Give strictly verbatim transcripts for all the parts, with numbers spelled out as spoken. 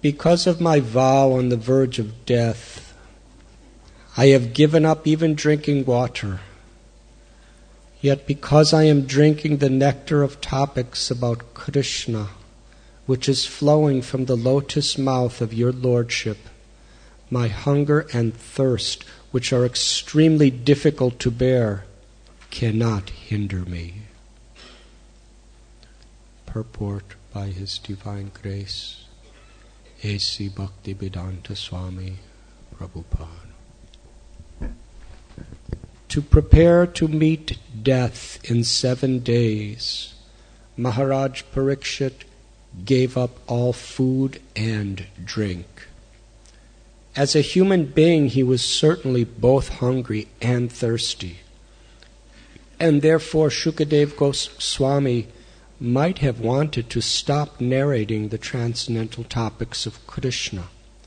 Because of my vow on the verge of death, I have given up even drinking water. Yet because I am drinking the nectar of topics about Krishna, which is flowing from the lotus mouth of your Lordship, my hunger and thirst, which are extremely difficult to bear, cannot hinder me. Purport by His Divine Grace, A C Bhaktivedanta Swami Prabhupada. To prepare to meet death in seven days, Maharaj Parikshit gave up all food and drink. As a human being, he was certainly both hungry and thirsty. And therefore Shukadev Goswami might have wanted to stop narrating the transcendental topics of Krishna.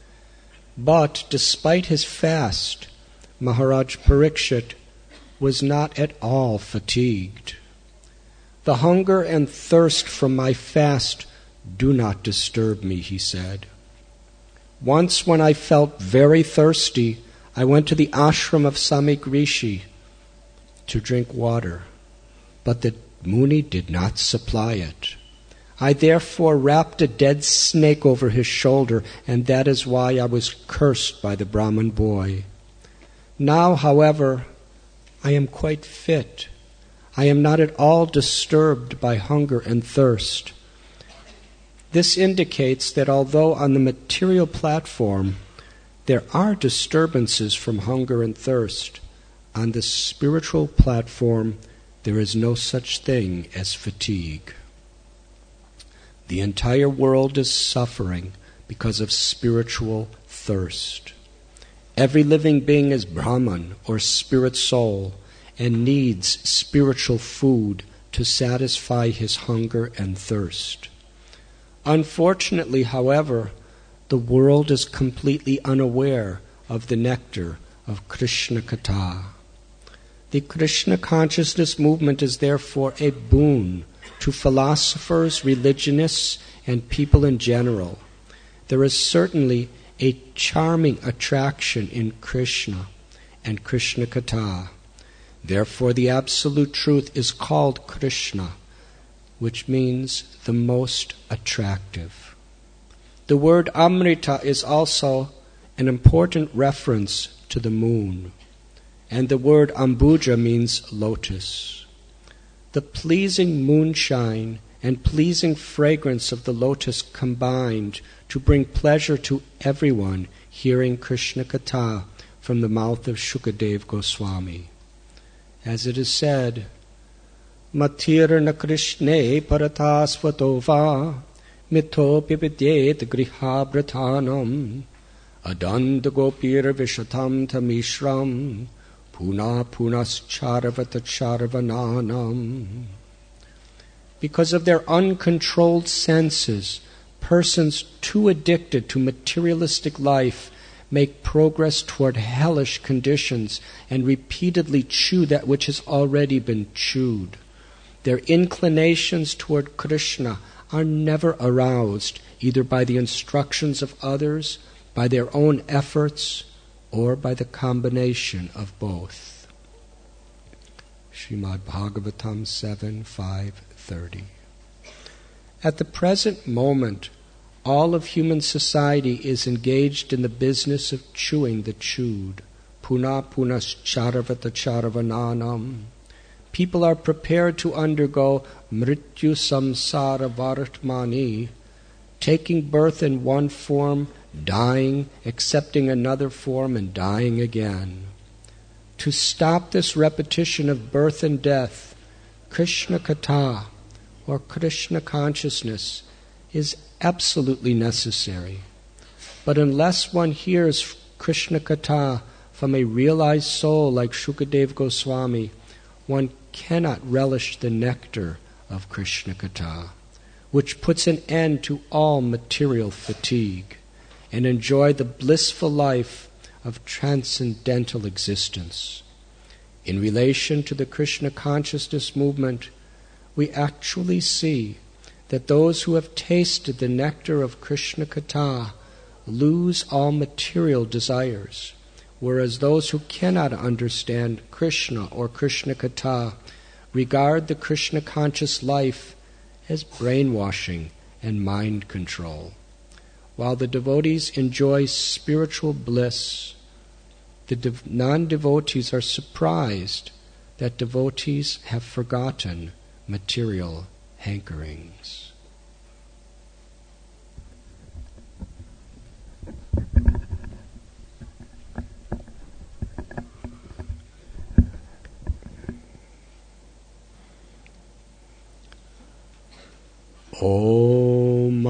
But despite his fast, Maharaj Parikshit was not at all fatigued. The hunger and thirst from my fast do not disturb me, he said. Once when I felt very thirsty, I went to the ashram of Samik Rishi to drink water, but the Muni did not supply it. I therefore wrapped a dead snake over his shoulder, and that is why I was cursed by the Brahmin boy. Now, however, I am quite fit. I am not at all disturbed by hunger and thirst. This indicates that although on the material platform there are disturbances from hunger and thirst, on the spiritual platform there is no such thing as fatigue. The entire world is suffering because of spiritual thirst. Every living being is Brahman or spirit soul and needs spiritual food to satisfy his hunger and thirst. Unfortunately, however, the world is completely unaware of the nectar of Krishna Katha. The Krishna consciousness movement is therefore a boon to philosophers, religionists, and people in general. There is certainly a charming attraction in Krishna and Krishna Katha. Therefore, the absolute truth is called Krishna, which means the most attractive. The word Amrita is also an important reference to the moon, and the word Ambuja means lotus. The pleasing moonshine and pleasing fragrance of the lotus combined to bring pleasure to everyone hearing Krishna Katha from the mouth of Shukadev Goswami. As it is said, Matirna Krishne Paratasvatova Mitho Pipidyet Grihabrathanam Adand Gopir Vishatam Tamishram Puna Punas Charvata Charvananam. Because of their uncontrolled senses, persons too addicted to materialistic life make progress toward hellish conditions and repeatedly chew that which has already been chewed. Their inclinations toward Krishna are never aroused, either by the instructions of others, by their own efforts, or by the combination of both. Srimad Bhagavatam seven, five thirty. At the present moment, all of human society is engaged in the business of chewing the chewed. Puna punas charvata charvananam. People are prepared to undergo mrityu samsara varatmani, taking birth in one form, dying, accepting another form, and dying again. To stop this repetition of birth and death, Krishna Katha, or Krishna consciousness, is absolutely necessary. But unless one hears Krishna Katha from a realized soul like Shukadev Goswami, one cannot relish the nectar of Krishna Katha, which puts an end to all material fatigue, and enjoy the blissful life of transcendental existence. In relation to the Krishna consciousness movement, we actually see that those who have tasted the nectar of Krishna Katha lose all material desires, whereas those who cannot understand Krishna or Krishna Katha regard the Krishna-conscious life as brainwashing and mind control. While the devotees enjoy spiritual bliss, the dev- non-devotees are surprised that devotees have forgotten material hankerings. Om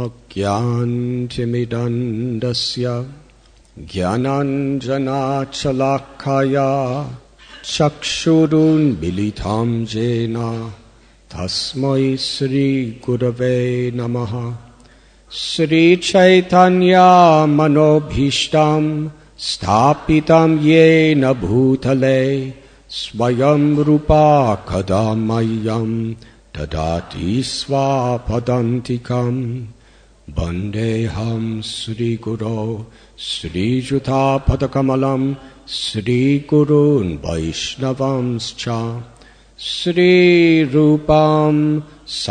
Agyantimidandasya Jnananjana Chalakaya Chakshurun Bilitam Jena Tasmai Sri Gurave Namaha. Sri Chaitanya Manobhishtam Sthapitam Yena Bhutale Swayam Rupa Kadamayam Tadati Swapadantikam. Bandeham Sri Guru Sri Jutha Padakamalam Sri Gurun Vaishnavamscha Sri Rupam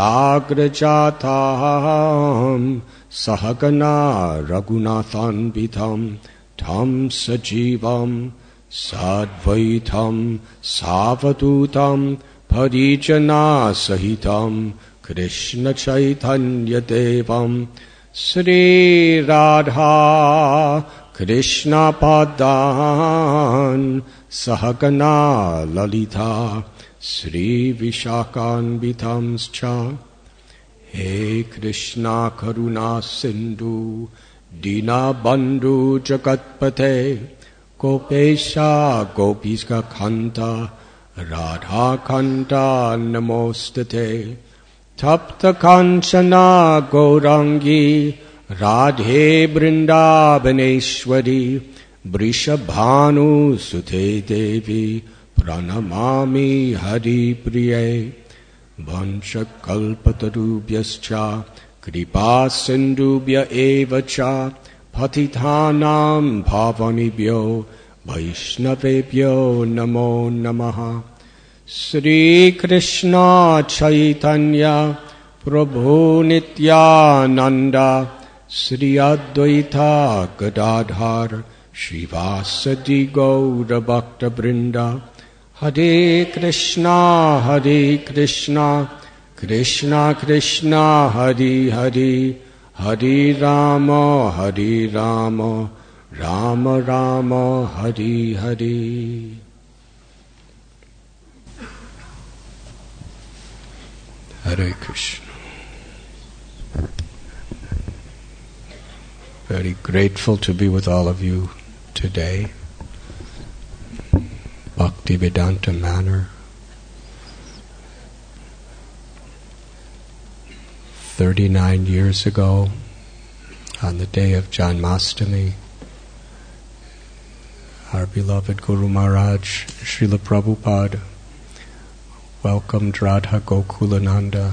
Sagrajatam Sahagana Raghunathan Vidham Tam Sajivam Sadvaitam Savadutam Parijana Sahitam Krishna Chaitanya Devam Sri Radha Krishna Padan Sahagana Lalita Sri Vishakhanvitamscha. He Krishna Karuna Sindhu Dina Bandhu Jagatpate Gopesha Gopiska Khanta Radha Khanta Namostate. Tapta Kanchana Gaurangi Radhe Vrindavaneshwari Vrishabhanu Sute Devi Pranamami Hari Priye. Vansha Kalpatarubhyascha Kripa Sindhubhya Evacha Patithanam Bhavanibhyo Vaishnavebhyo Namo Namaha. Sri Krishna Chaitanya Prabhu Nityananda Sri Advaita Gadadhar Srivasadi Gaura Bhakta Brinda. Hare Krishna Hare Krishna Krishna Krishna Hare Hare Hare Rama Hare Rama Rama Rama Hare Hare. Hare Krishna. Very grateful to be with all of you today. Bhaktivedanta Manor. Thirty-nine years ago, on the day of Janmashtami, our beloved Guru Maharaj, Srila Prabhupada, welcomed Radha Gokulananda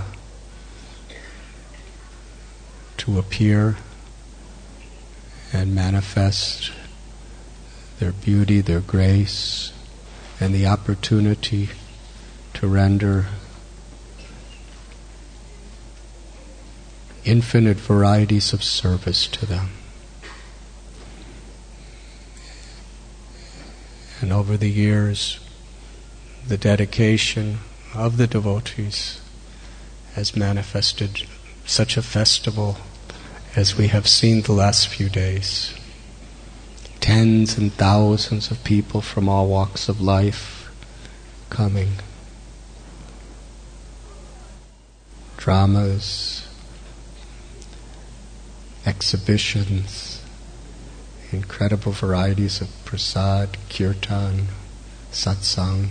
to appear and manifest their beauty, their grace, and the opportunity to render infinite varieties of service to them. And over the years, the dedication of the devotees has manifested such a festival as we have seen the last few days. Tens and thousands of people from all walks of life coming. Dramas, exhibitions, incredible varieties of prasad, kirtan, satsang,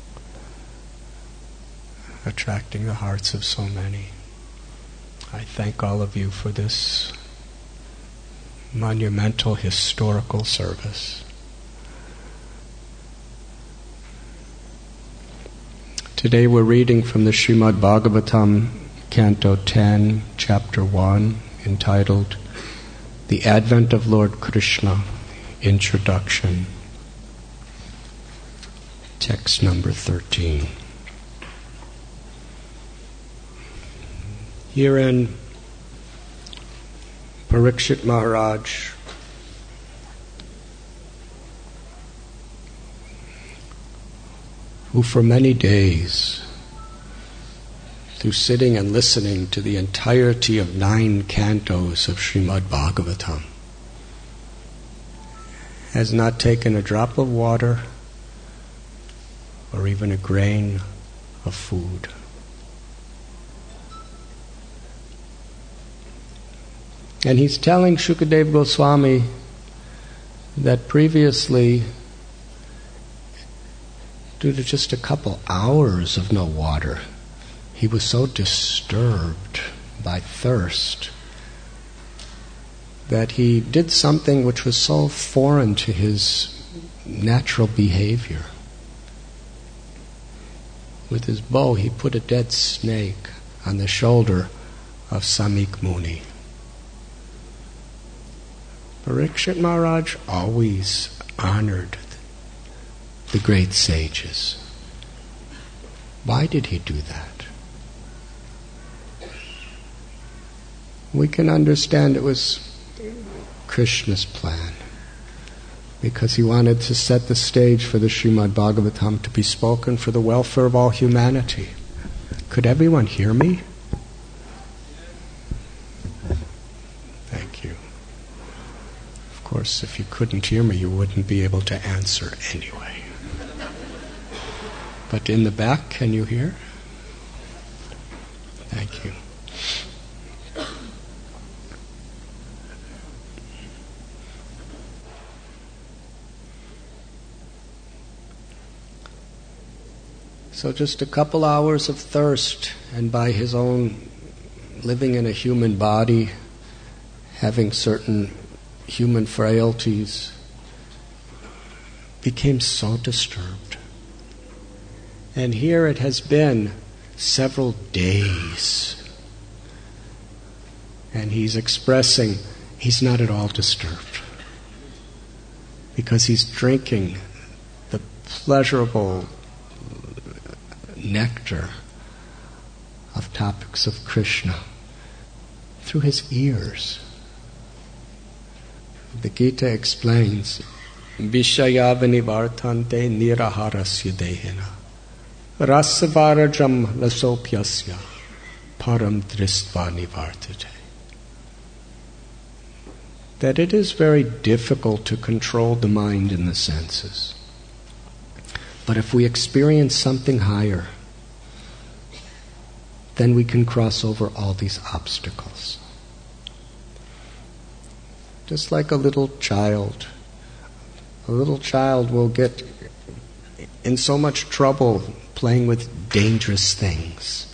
attracting the hearts of so many. I thank all of you for this monumental historical service. Today we're reading from the Srimad Bhagavatam, Canto ten, Chapter one, entitled The Advent of Lord Krishna, Introduction, text number thirteen. Herein, Parikshit Maharaj who for many days, through sitting and listening to the entirety of nine cantos of Srimad Bhagavatam, has not taken a drop of water or even a grain of food. And he's telling Shukadeva Goswami that previously, due to just a couple hours of no water, he was so disturbed by thirst that he did something which was so foreign to his natural behavior. With his bow, he put a dead snake on the shoulder of Samik Muni. Parikshit Maharaj always honored the great sages. Why did he do that? We can understand it was Krishna's plan, because he wanted to set the stage for the Srimad Bhagavatam to be spoken for the welfare of all humanity. Could everyone hear me? Thank you. Of course, if you couldn't hear me, you wouldn't be able to answer anyway. But in the back, can you hear? Thank you. So just a couple hours of thirst, and by his own living in a human body, having certain human frailties, became so disturbed. And here it has been several days. And he's expressing he's not at all disturbed, because he's drinking the pleasurable nectar of topics of Krishna through his ears. The Gita explains, Vishayavani vartante niraharasya dehena rasavarajam lasopyasya param dristva nivartate. That it is very difficult to control the mind and the senses. But if we experience something higher, then we can cross over all these obstacles. Just like a little child. A little child will get in so much trouble playing with dangerous things.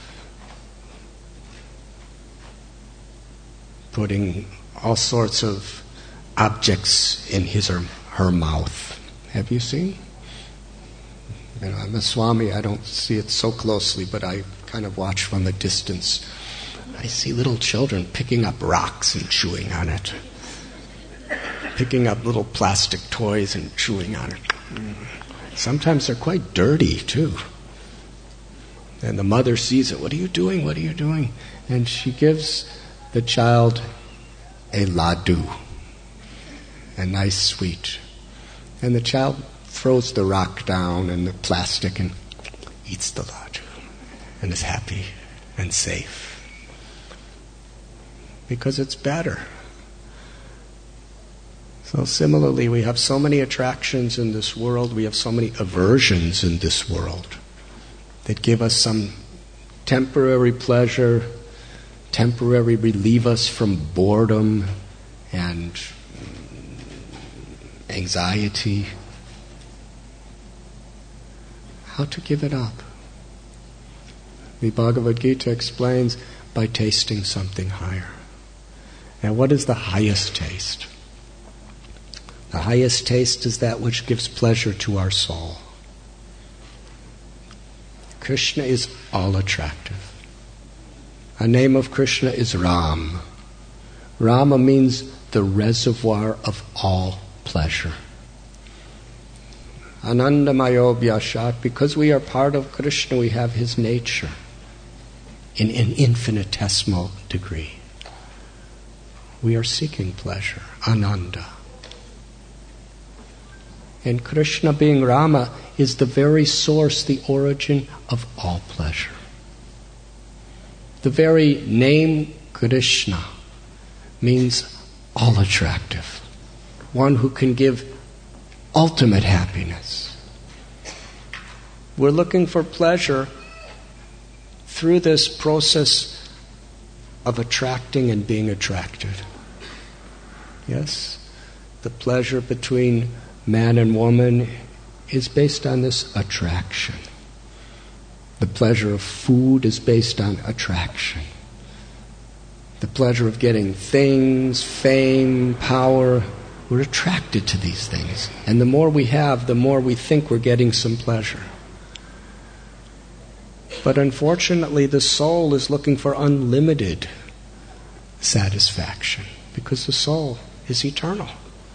Putting all sorts of objects in his or her mouth. Have you seen? You know, I'm a Swami, I don't see it so closely, but I kind of watch from a distance. I see little children picking up rocks and chewing on it. Picking up little plastic toys and chewing on it. Sometimes they're quite dirty, too. And the mother sees it. What are you doing? What are you doing? And she gives the child a laddu, a nice sweet. And the child throws the rock down and the plastic and eats the laddu and is happy and safe. Because it's better. So similarly, we have so many attractions in this world, we have so many aversions in this world that give us some temporary pleasure, temporary relieve us from boredom and anxiety. How to give it up? The Bhagavad Gita explains by tasting something higher. Now, what is the highest taste? The highest taste is that which gives pleasure to our soul. Krishna is all attractive. A name of Krishna is Ram. Rama means the reservoir of all pleasure. Anandamayo Vyashat, because we are part of Krishna, we have his nature in an infinitesimal degree. We are seeking pleasure, Ananda. And Krishna, being Rama, is the very source, the origin of all pleasure. The very name Krishna means all attractive, one who can give ultimate happiness. We're looking for pleasure through this process of attracting and being attracted. Yes? The pleasure between man and woman is based on this attraction. The pleasure of food is based on attraction. The pleasure of getting things, fame, power, we're attracted to these things. And the more we have, the more we think we're getting some pleasure. But unfortunately, the soul is looking for unlimited satisfaction because the soul is eternal.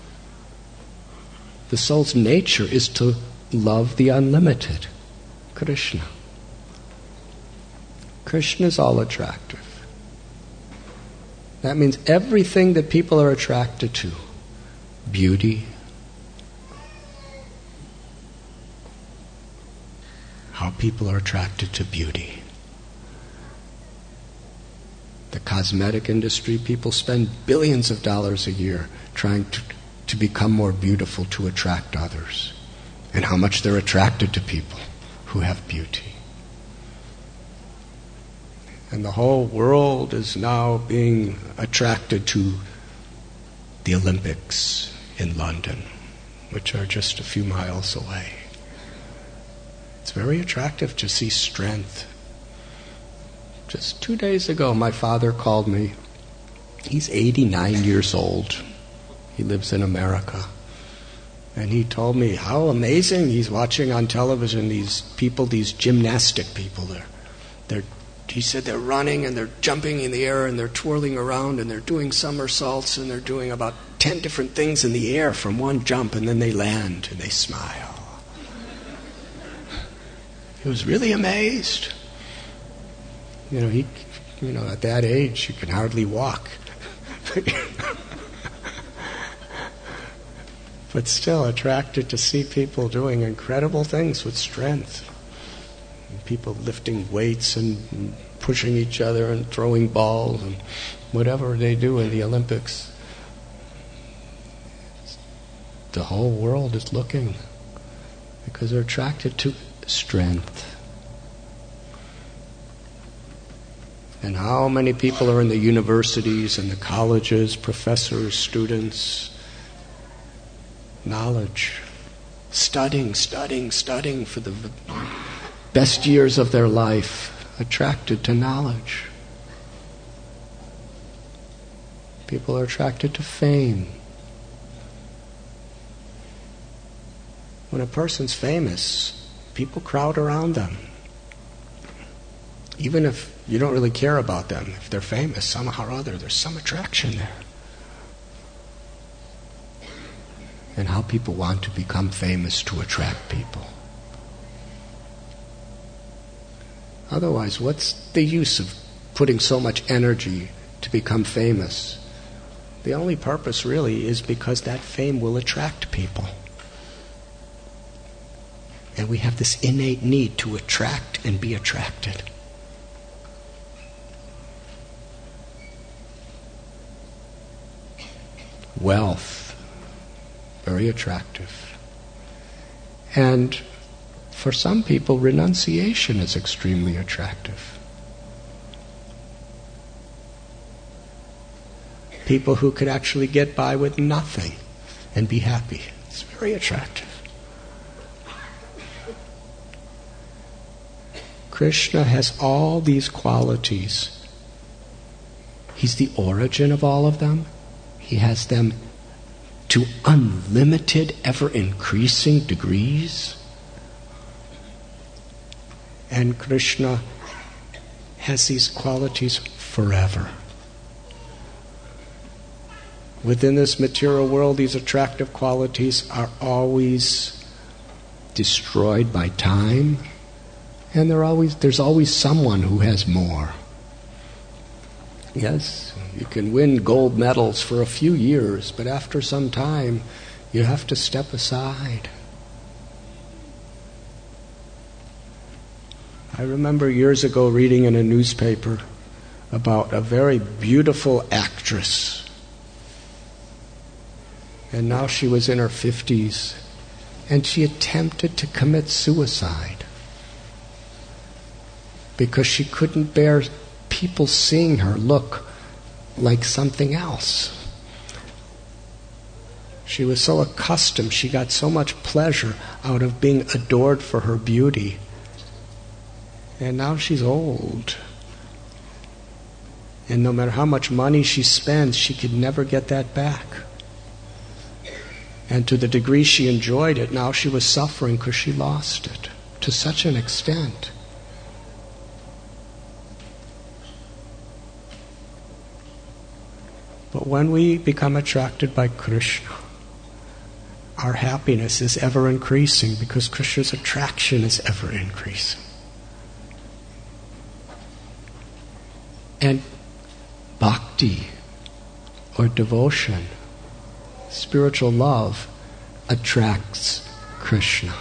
The soul's nature is to love the unlimited, Krishna. Krishna is all attractive. That means everything that people are attracted to. Beauty, how people are attracted to beauty. The cosmetic industry, people spend billions of dollars a year trying to, to become more beautiful to attract others. And how much they're attracted to people who have beauty. And the whole world is now being attracted to the Olympics in London, which are just a few miles away. It's very attractive to see strength. Just two days ago, my father called me. He's eighty-nine years old. He lives in America. And he told me how amazing he's watching on television these people, these gymnastic people. They're, they're, he said they're running and they're jumping in the air and they're twirling around and they're doing somersaults and they're doing about ten different things in the air from one jump, and then they land and they smile. He was really amazed. You know, he, you know, at that age, he can hardly walk. But still attracted to see people doing incredible things with strength. And people lifting weights and pushing each other and throwing balls and whatever they do in the Olympics. The whole world is looking because they're attracted to strength. And how many people are in the universities and the colleges, professors, students, knowledge, studying, studying, studying for the best years of their life, attracted to knowledge. People are attracted to fame. When a person's famous, people crowd around them. Even if you don't really care about them, if they're famous, somehow or other, there's some attraction there. And how people want to become famous to attract people. Otherwise, what's the use of putting so much energy to become famous? The only purpose really is because that fame will attract people. And we have this innate need to attract and be attracted. Wealth, very attractive. And for some people, renunciation is extremely attractive. People who could actually get by with nothing and be happy. It's very attractive. Krishna has all these qualities. He's the origin of all of them. He has them to unlimited, ever-increasing degrees. And Krishna has these qualities forever. Within this material world, these attractive qualities are always destroyed by time, and they're always, there's always someone who has more. Yes, you can win gold medals for a few years, but after some time, you have to step aside. I remember years ago reading in a newspaper about a very beautiful actress. And now she was in her fifties, and she attempted to commit suicide because she couldn't bear people seeing her look like something else. She was so accustomed, she got so much pleasure out of being adored for her beauty. And now she's old. And no matter how much money she spends, she could never get that back. And to the degree she enjoyed it, now she was suffering because she lost it to such an extent. But when we become attracted by Krishna, our happiness is ever increasing because Krishna's attraction is ever increasing. And bhakti, or devotion, spiritual love, attracts Krishna.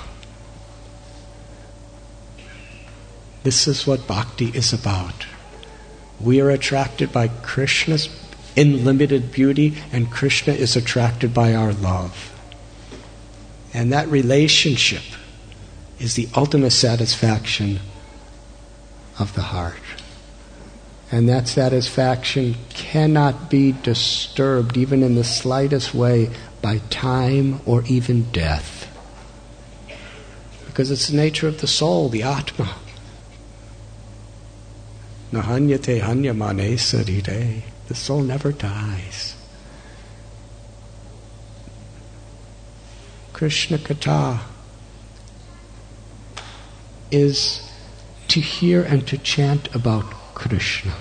This is what bhakti is about. We are attracted by Krishna's unlimited beauty, and Krishna is attracted by our love. And that relationship is the ultimate satisfaction of the heart. And that satisfaction cannot be disturbed, even in the slightest way, by time or even death. Because it's the nature of the soul, the Atma. Nahanyate hanyamane sarire. The soul never dies. Krishna Katha is to hear and to chant about Krishna.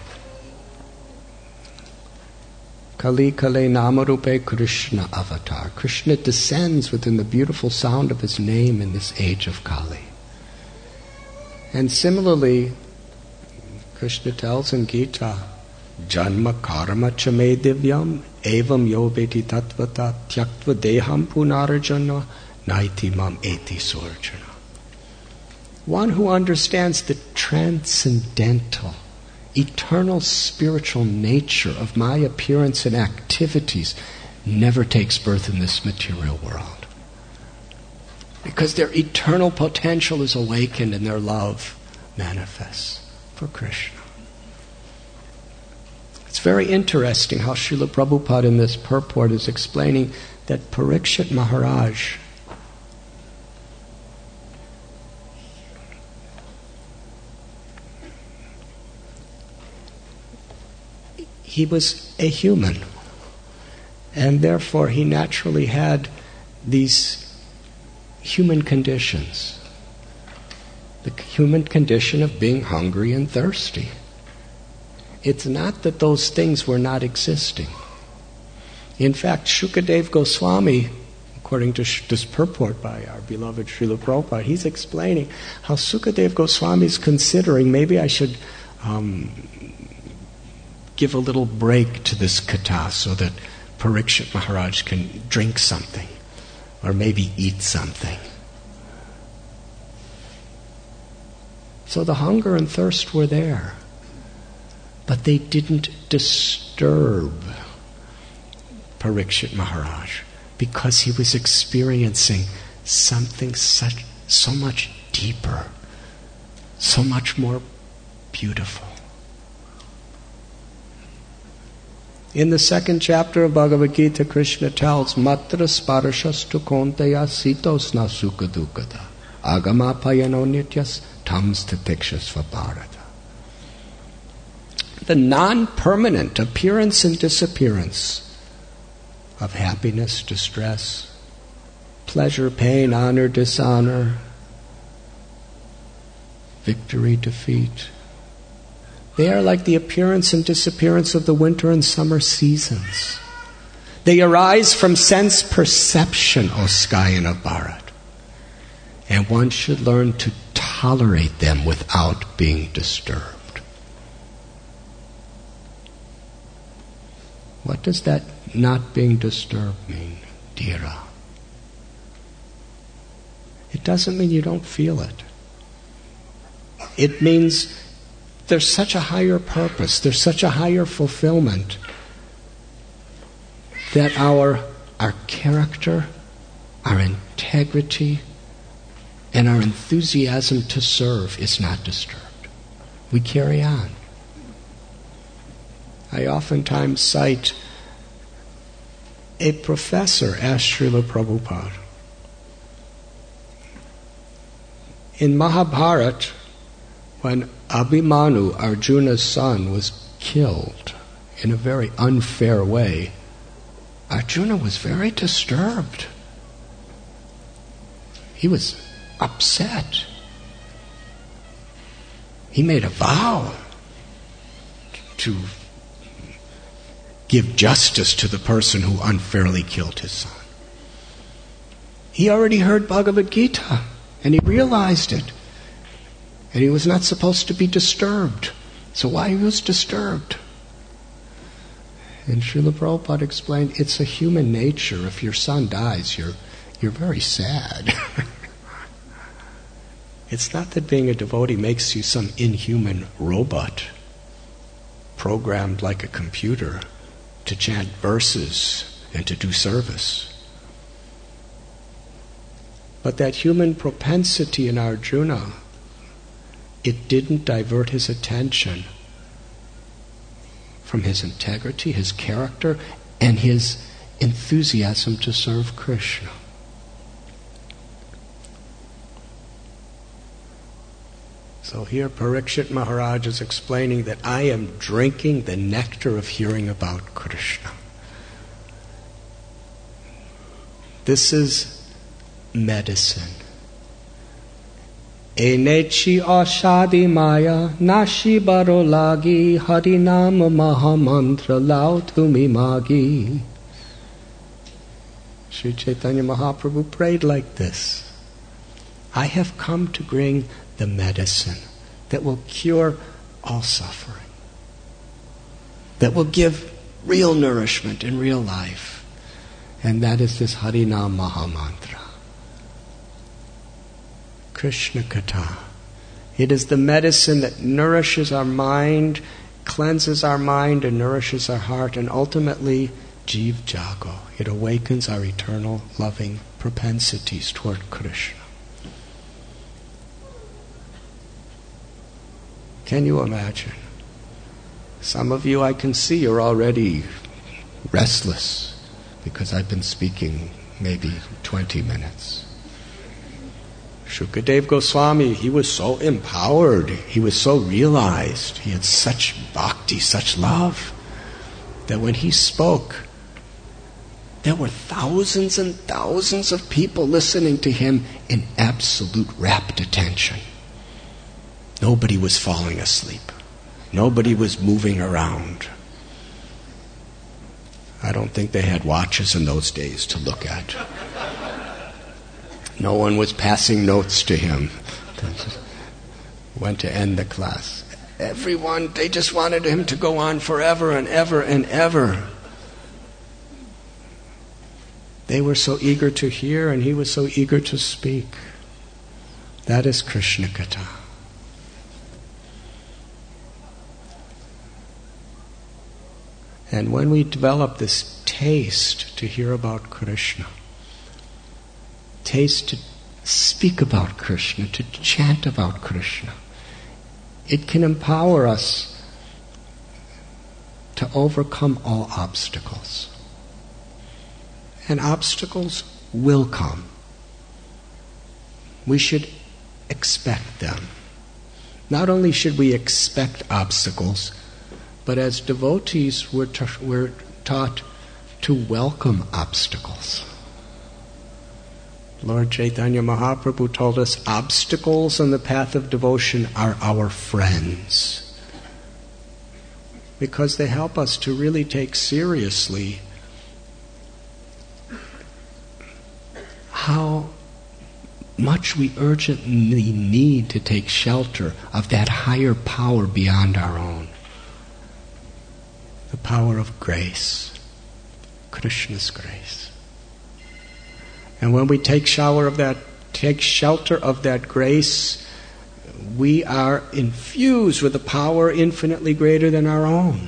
Kali Kale Namarupe Krishna Avatar. Krishna descends within the beautiful sound of his name in this age of Kali. And similarly, Krishna tells in Gita, Janma karma chame divyam evam yo veti tattvata tyaktva deham punarjana naiti mam eti surjana. One who understands the transcendental, eternal spiritual nature of my appearance and activities never takes birth in this material world. Because their eternal potential is awakened and their love manifests for Krishna. It's very interesting how Srila Prabhupada in this purport is explaining that Parikshit Maharaj he was a human, and therefore he naturally had these human conditions. The human condition of being hungry and thirsty. It's not that those things were not existing. In fact, Shukadev Goswami, according to this purport by our beloved Srila Prabhupada, he's explaining how Sukadev Goswami is considering maybe I should um, give a little break to this katha so that Parikshit Maharaj can drink something or maybe eat something. So the hunger and thirst were there. But they didn't disturb Parikshit Maharaj because he was experiencing something such, so much deeper, so much more beautiful. In the second chapter of Bhagavad Gita, Krishna tells, Matra sparashastu konteya sitosna sukha dukkata agama payano nityas tams titikshasva bharata. The non-permanent appearance and disappearance of happiness, distress, pleasure, pain, honor, dishonor, victory, defeat. They are like the appearance and disappearance of the winter and summer seasons. They arise from sense perception, O Scion of Bharat. And one should learn to tolerate them without being disturbed. What does that not being disturbed mean, Dhira? It doesn't mean you don't feel it. It means there's such a higher purpose, there's such a higher fulfillment that our, our character, our integrity, and our enthusiasm to serve is not disturbed. We carry on. I oftentimes cite a professor asked Srila Prabhupada, in Mahabharata, when Abhimanyu, Arjuna's son, was killed in a very unfair way, Arjuna was very disturbed. He was upset. He made a vow to give justice to the person who unfairly killed his son. He already heard Bhagavad Gita, and he realized it. And he was not supposed to be disturbed. So why he was disturbed? And Srila Prabhupada explained, it's a human nature. If your son dies, you're you're very sad. It's not that being a devotee makes you some inhuman robot, programmed like a computer to chant verses and to do service. But that human propensity in Arjuna, it didn't divert his attention from his integrity, his character, and his enthusiasm to serve Krishna. So here Parikshit Maharaj is explaining that I am drinking the nectar of hearing about Krishna. This is medicine. Enechi ashadi maya nashi baro lagi harinam mahamantra lao tumi magi. Sri Chaitanya Mahaprabhu prayed like this. I have come to bring the medicine that will cure all suffering, that will give real nourishment in real life, and that is this Harinam Mahamantra. Krishna Katha. It is the medicine that nourishes our mind, cleanses our mind, and nourishes our heart, and ultimately, Jiv Jago. It awakens our eternal loving propensities toward Krishna. Can you imagine? Some of you, I can see, you're already restless because I've been speaking maybe twenty minutes. Shukadev Goswami, he was so empowered, he was so realized, he had such bhakti, such love, that when he spoke, there were thousands and thousands of people listening to him in absolute rapt attention. Nobody was falling asleep. Nobody was moving around. I don't think they had watches in those days to look at. No one was passing notes to him. When to end the class. Everyone, they just wanted him to go on forever and ever and ever. They were so eager to hear, and he was so eager to speak. That is Krishna Katha. And when we develop this taste to hear about Krishna, taste to speak about Krishna, to chant about Krishna, it can empower us to overcome all obstacles. And obstacles will come. We should expect them. Not only should we expect obstacles, but as devotees, we're, ta- we're taught to welcome obstacles. Lord Chaitanya Mahaprabhu told us obstacles on the path of devotion are our friends, because they help us to really take seriously how much we urgently need to take shelter of that higher power beyond our own. The power of grace, Krishna's grace. And when we take shower of that, take shelter of that grace, we are infused with a power infinitely greater than our own.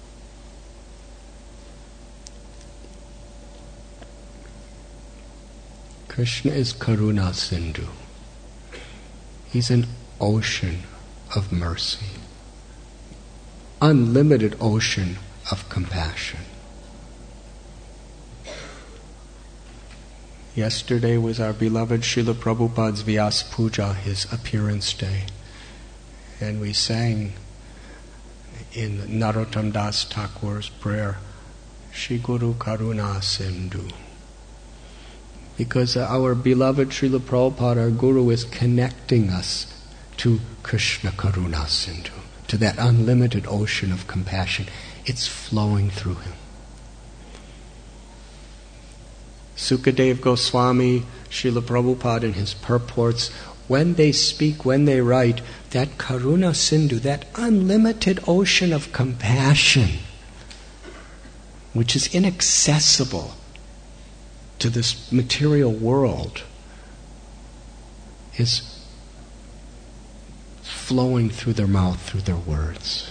Krishna is Karuna Sindhu. He's an ocean of mercy. Unlimited ocean of compassion. Yesterday was our beloved Srila Prabhupada's Vyas Puja, his appearance day. And we sang in Narottam Das Thakur's prayer, Shri Guru Karuna Sindhu. Because our beloved Srila Prabhupada, our Guru, is connecting us to Krishna Karuna Sindhu, to that unlimited ocean of compassion. It's flowing through him. Sukadev Goswami, Srila Prabhupada in his purports, when they speak, when they write, that Karuna Sindhu, that unlimited ocean of compassion, which is inaccessible to this material world, is flowing through their mouth, through their words,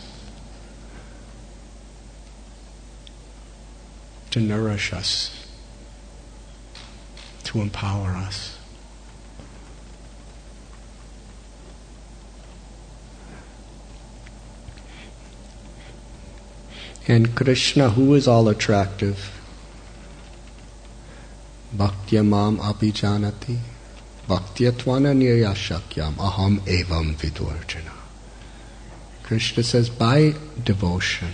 to nourish us, to empower us. And Krishna, who is all attractive, Bhaktya mam abhijanati, bhaktyatwana nirashakyam aham evam vidurjana. Krishna says, by devotion,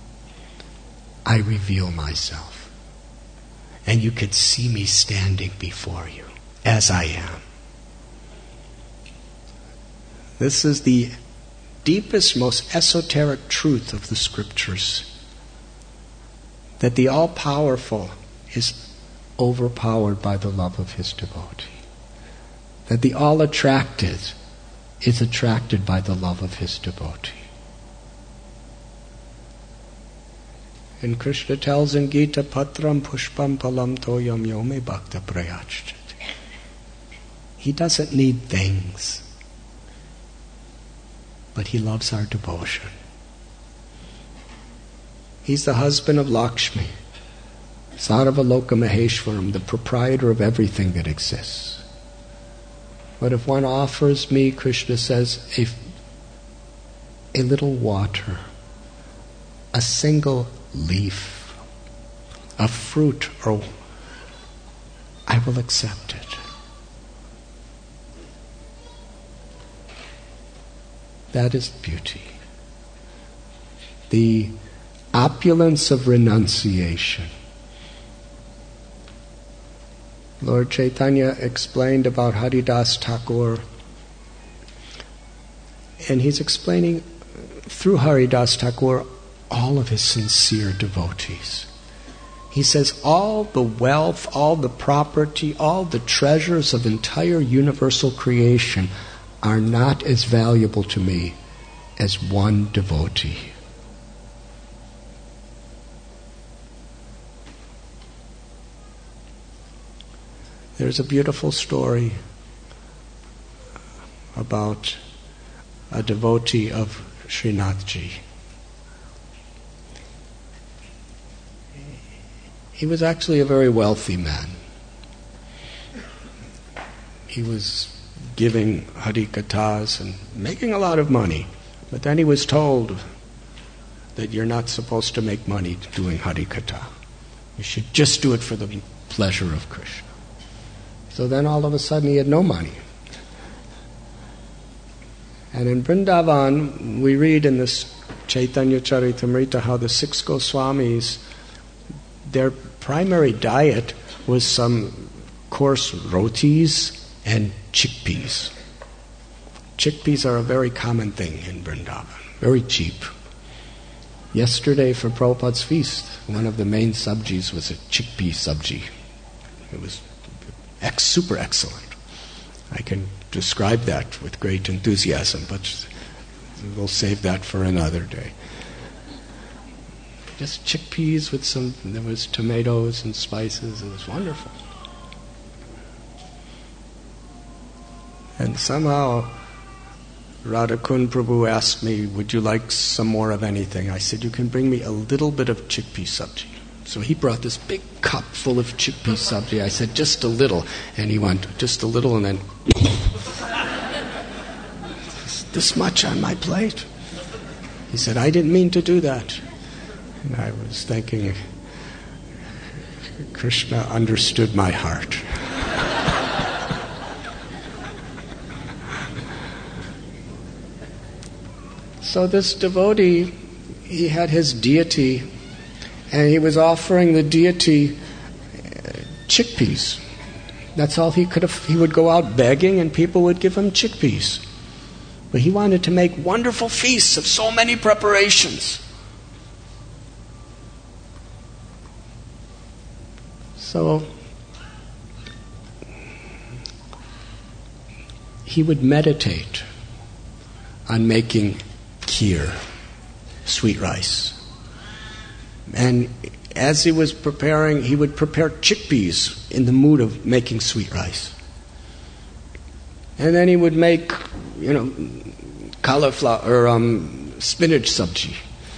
I reveal myself. And you could see me standing before you, as I am. This is the deepest, most esoteric truth of the Scriptures. That the all-powerful is overpowered by the love of his devotee. That the all-attracted is attracted by the love of his devotee. And Krishna tells in Gita, Patram pushpam palam toyam yome bhakta prayachati. He doesn't need things, but he loves our devotion. He's the husband of Lakshmi, Sarvaloka Maheshwaram, the proprietor of everything that exists. But if one offers me, Krishna says, a, a little water, a single leaf, a fruit, or I will accept it. That is beauty. The opulence of renunciation. Lord Chaitanya explained about Haridas Thakur, and he's explaining through Haridas Thakur all of his sincere devotees. He says, all the wealth, all the property, all the treasures of entire universal creation are not as valuable to me as one devotee. There's a beautiful story about a devotee of Srinathji. He was actually a very wealthy man. He was giving Harikathas and making a lot of money. But then he was told that you're not supposed to make money doing Harikatha. You should just do it for the pleasure of Krishna. So then all of a sudden he had no money. And in Vrindavan, we read in this Chaitanya Charitamrita how the six Goswamis, their primary diet was some coarse rotis and chickpeas. Chickpeas are a very common thing in Vrindavan, very cheap. Yesterday for Prabhupada's feast, one of the main sabjis was a chickpea sabji. It was ex- super excellent. I can describe that with great enthusiasm, but we'll save that for another day. Just chickpeas with some, there was tomatoes and spices. It was wonderful. And somehow Radhakund Prabhu asked me, would you like some more of anything? I said, you can bring me a little bit of chickpea sabji. So he brought this big cup full of chickpea sabji. I said, just a little. And he went, just a little, and then this much on my plate. He said, I didn't mean to do that. And I was thinking, Krishna understood my heart. So this devotee, he had his deity, and he was offering the deity chickpeas. That's all he could have. He would go out begging, and people would give him chickpeas. But he wanted to make wonderful feasts of so many preparations. So he would meditate on making kheer, sweet rice. And as he was preparing, he would prepare chickpeas in the mood of making sweet rice. And then he would make, you know, cauliflower or um, spinach sabji.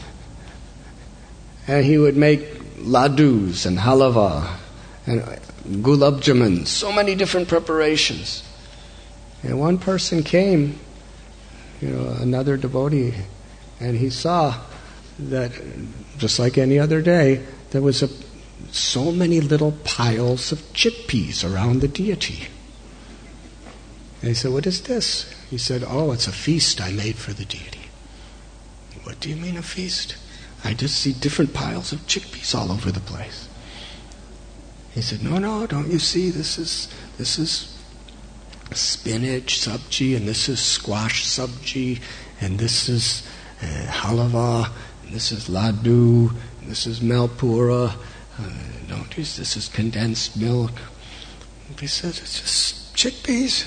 And he would make ladus and halava and gulab jamun, so many different preparations. And one person came, you know, another devotee, and he saw that, just like any other day, there was a, so many little piles of chickpeas around the deity. And he said, what is this? He said, oh, it's a feast I made for the deity. What do you mean a feast? I just see different piles of chickpeas all over the place. He said, no, no, don't you see? This is this is spinach sabji, and this is squash sabji, and this is uh, halava, and this is laddu, and this is malpura. Uh, don't you? This is condensed milk. He says, it's just chickpeas.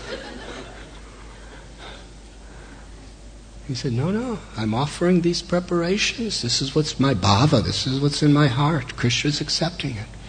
He said, no, no, I'm offering these preparations. This is what's my bhava. This is what's in my heart. Krishna's accepting it.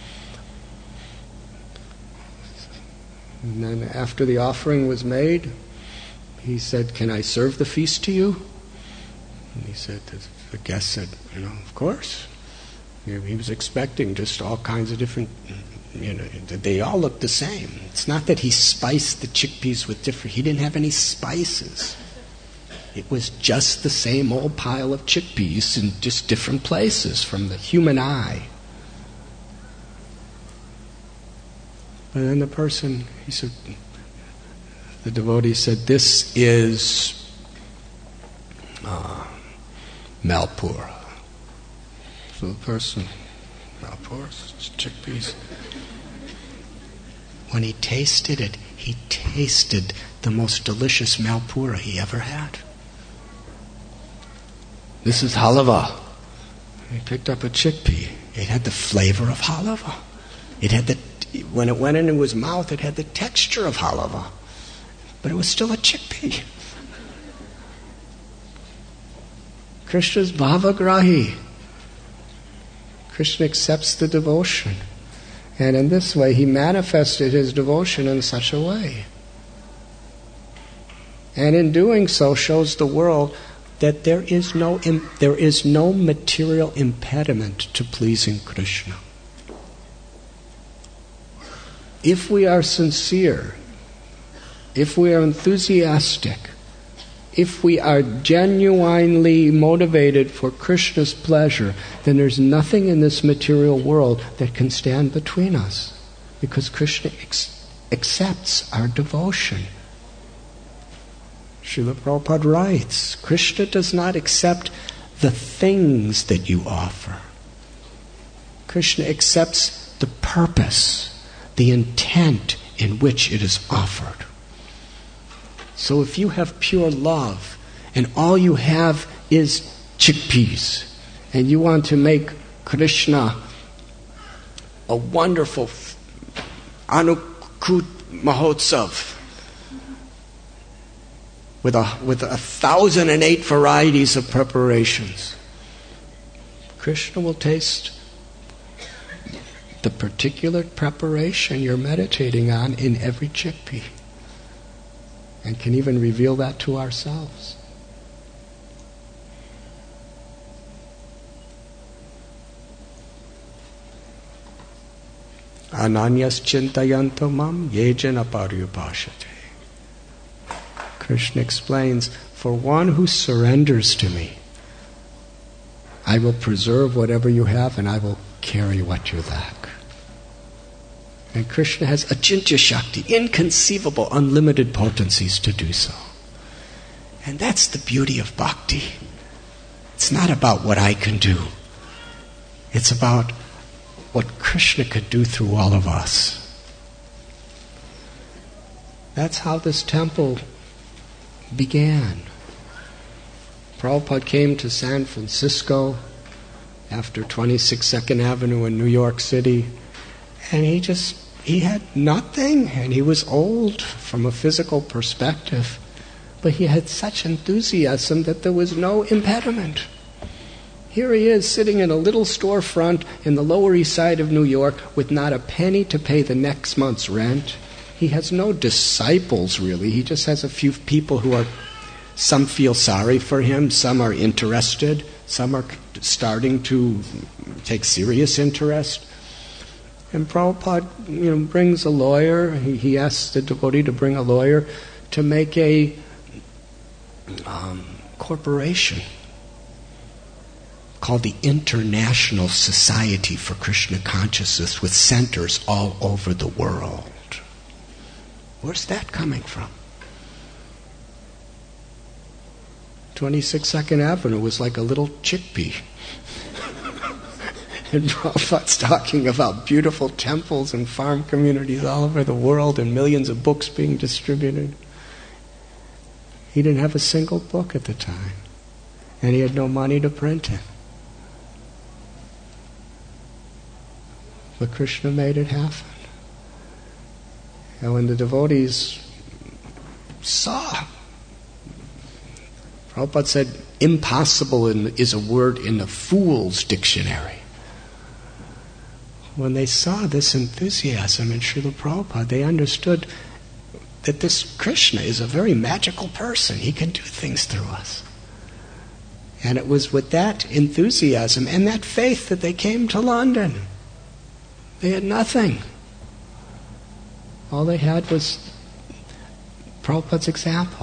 And then after the offering was made, he said, can I serve the feast to you? And he said, the guest said, you know, of course. He was expecting just all kinds of different, you know, they all looked the same. It's not that he spiced the chickpeas with different, he didn't have any spices. It was just the same old pile of chickpeas in just different places from the human eye. But then the person, he said, the devotee said, this is uh, malpura. So the person, malpura, it's chickpeas. When he tasted it, he tasted the most delicious malpura he ever had. This is halava. He picked up a chickpea. It had the flavor of halava. It had the, when it went into his mouth, it had the texture of halava. But it was still a chickpea. Krishna's bhavagrahi. Krishna accepts the devotion. And in this way, he manifested his devotion in such a way. And in doing so, shows the world that there is no there is no material impediment to pleasing Krishna. If we are sincere, if we are enthusiastic, if we are genuinely motivated for Krishna's pleasure, then there's nothing in this material world that can stand between us, because Krishna ex- accepts our devotion. Srila Prabhupada writes, Krishna does not accept the things that you offer. Krishna accepts the purpose, the intent in which it is offered. So if you have pure love, and all you have is chickpeas, and you want to make Krishna a wonderful anu, Kut Mahotsav with a, with a thousand and eight varieties of preparations. Krishna will taste the particular preparation you're meditating on in every chickpea, and can even reveal that to ourselves. Ananyas chintayanto mam yejana paryupashate. Krishna explains, for one who surrenders to me, I will preserve whatever you have and I will carry what you lack. And Krishna has achintya shakti, inconceivable, unlimited potencies to do so. And that's the beauty of bhakti. It's not about what I can do. It's about what Krishna could do through all of us. That's how this temple began. Prabhupada came to San Francisco after twenty-six Second Avenue in New York City, and he just, he had nothing, and he was old from a physical perspective, but he had such enthusiasm that there was no impediment. Here he is sitting in a little storefront in the Lower East Side of New York with not a penny to pay the next month's rent. He has no disciples, really. He just has a few people who are, some feel sorry for him, some are interested, some are starting to take serious interest. And Prabhupada, you know, brings a lawyer. He, he asks the devotee to bring a lawyer to make a um, corporation called the International Society for Krishna Consciousness, with centers all over the world. Where's that coming from? twenty-six Second Avenue was like a little chickpea. And Prabhupada's talking about beautiful temples and farm communities all over the world and millions of books being distributed. He didn't have a single book at the time. And he had no money to print it. But Krishna made it happen. And when the devotees saw, Prabhupada said, impossible is a word in the fool's dictionary. When they saw this enthusiasm in Srila Prabhupada, they understood that this Krishna is a very magical person. He can do things through us. And it was with that enthusiasm and that faith that they came to London. They had nothing. All they had was Prabhupada's example.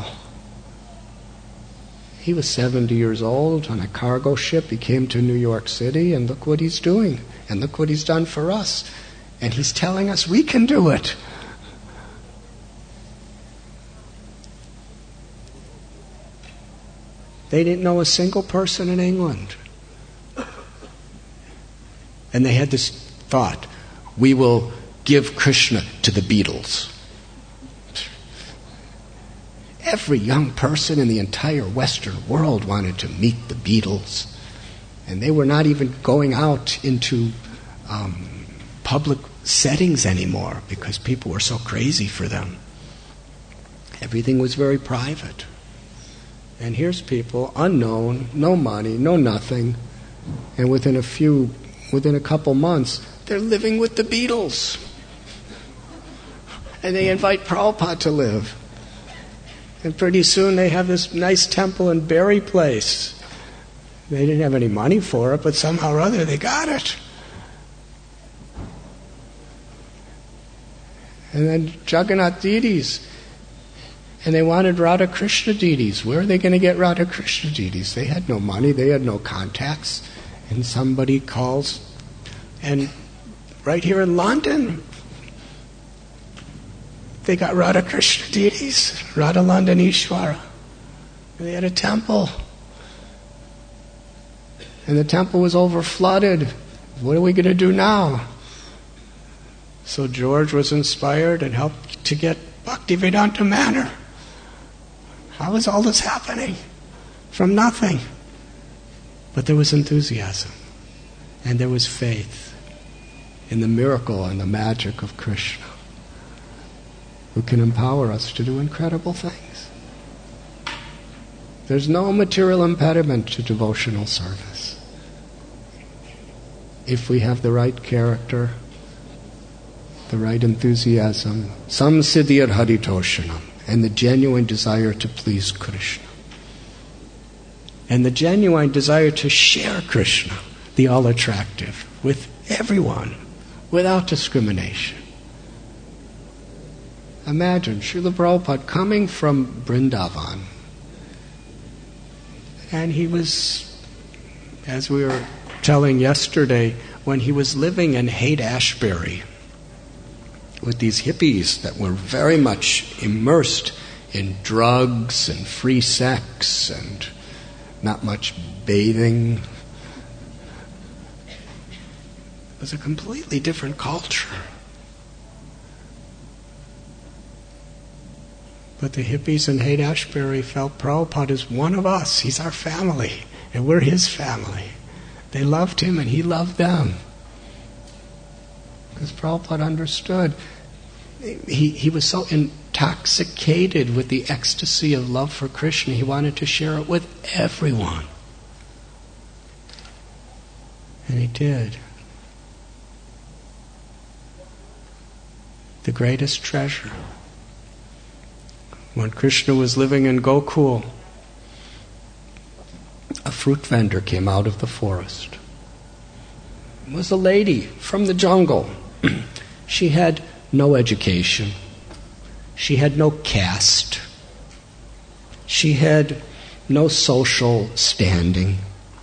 He was seventy years old on a cargo ship. He came to New York City, and look what he's doing. And look what he's done for us. And he's telling us we can do it. They didn't know a single person in England. And they had this thought, we will give Krishna to the Beatles. Every young person in the entire Western world wanted to meet the Beatles. And they were not even going out into um, public settings anymore because people were so crazy for them. Everything was very private. And here's people, unknown, no money, no nothing, and within a few, within a couple months, they're living with the Beatles. And they invite Prabhupada to live. And pretty soon they have this nice temple in Berry Place. They didn't have any money for it, but somehow or other they got it. And then Jagannath deities. And they wanted Radha Krishna deities. Where are they going to get Radha Krishna deities? They had no money, they had no contacts. And somebody calls, and right here in London, they got Radha Krishna deities, Radha Landanishwara. And they had a temple. And the temple was over flooded. What are we going to do now? So George was inspired and helped to get Bhaktivedanta Manor. How is all this happening? From nothing. But there was enthusiasm. And there was faith in the miracle and the magic of Krishna. who can empower us to do incredible things. There's no material impediment to devotional service. If we have the right character, the right enthusiasm, samsiddhir haritoshanam, and the genuine desire to please Krishna. And the genuine desire to share Krishna, the all-attractive, with everyone, without discrimination. Imagine Srila Prabhupada coming from Vrindavan, and he was, as we were telling yesterday, when he was living in Haight-Ashbury with these hippies that were very much immersed in drugs and free sex and not much bathing. It was a completely different culture. But the hippies in Haight-Ashbury felt Prabhupada is one of us. He's our family, and we're his family. They loved him, and he loved them. Because Prabhupada understood. He, he was so intoxicated with the ecstasy of love for Krishna, he wanted to share it with everyone. And he did. The greatest treasure. When Krishna was living in Gokul, a fruit vendor came out of the forest. It was a lady from the jungle. She had no education. She had no caste. She had no social standing.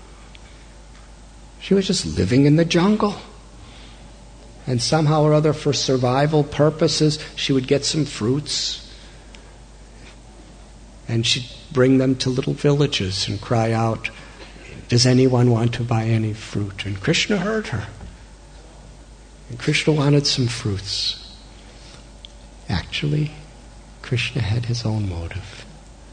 She was just living in the jungle. And somehow or other, for survival purposes, she would get some fruits. And she'd bring them to little villages and cry out, "Does anyone want to buy any fruit?" And Krishna heard her. And Krishna wanted some fruits. Actually, Krishna had his own motive.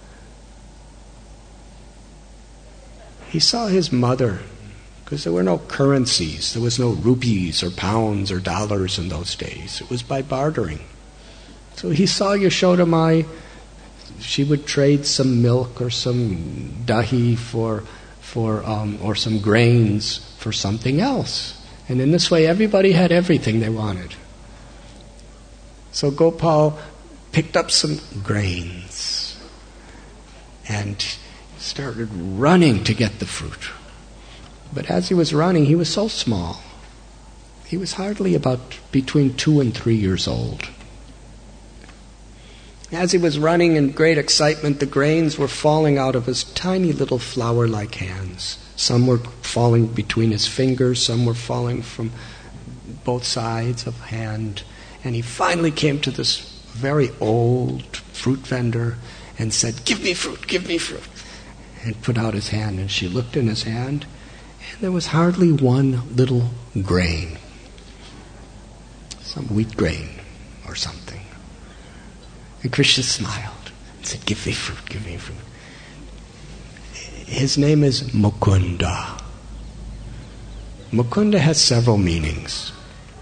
He saw his mother, because there were no currencies. There was no rupees or pounds or dollars in those days. It was by bartering. So he saw Yashoda Mai. She would trade some milk or some dahi for, for um, or some grains for something else. And in this way, everybody had everything they wanted. So Gopal picked up some grains and started running to get the fruit. But as he was running, he was so small. He was hardly about between two and three years old. As he was running in great excitement, the grains were falling out of his tiny little flower-like hands. Some were falling between his fingers, some were falling from both sides of the hand. And he finally came to this very old fruit vendor and said, "Give me fruit, give me fruit." And put out his hand, and she looked in his hand, and there was hardly one little grain. Some wheat grain or something. And Krishna smiled and said, "Give me fruit, give me fruit." His name is Mukunda. Mukunda has several meanings.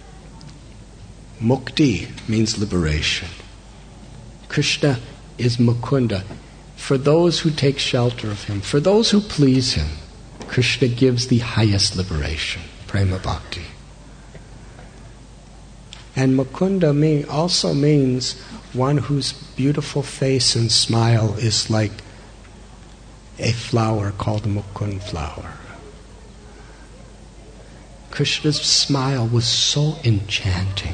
Mukti means liberation. Krishna is Mukunda. For those who take shelter of him, for those who please him, Krishna gives the highest liberation, prema bhakti. And Mukunda mean, also means one whose beautiful face and smile is like a flower called a mukund flower. Krishna's smile was so enchanting.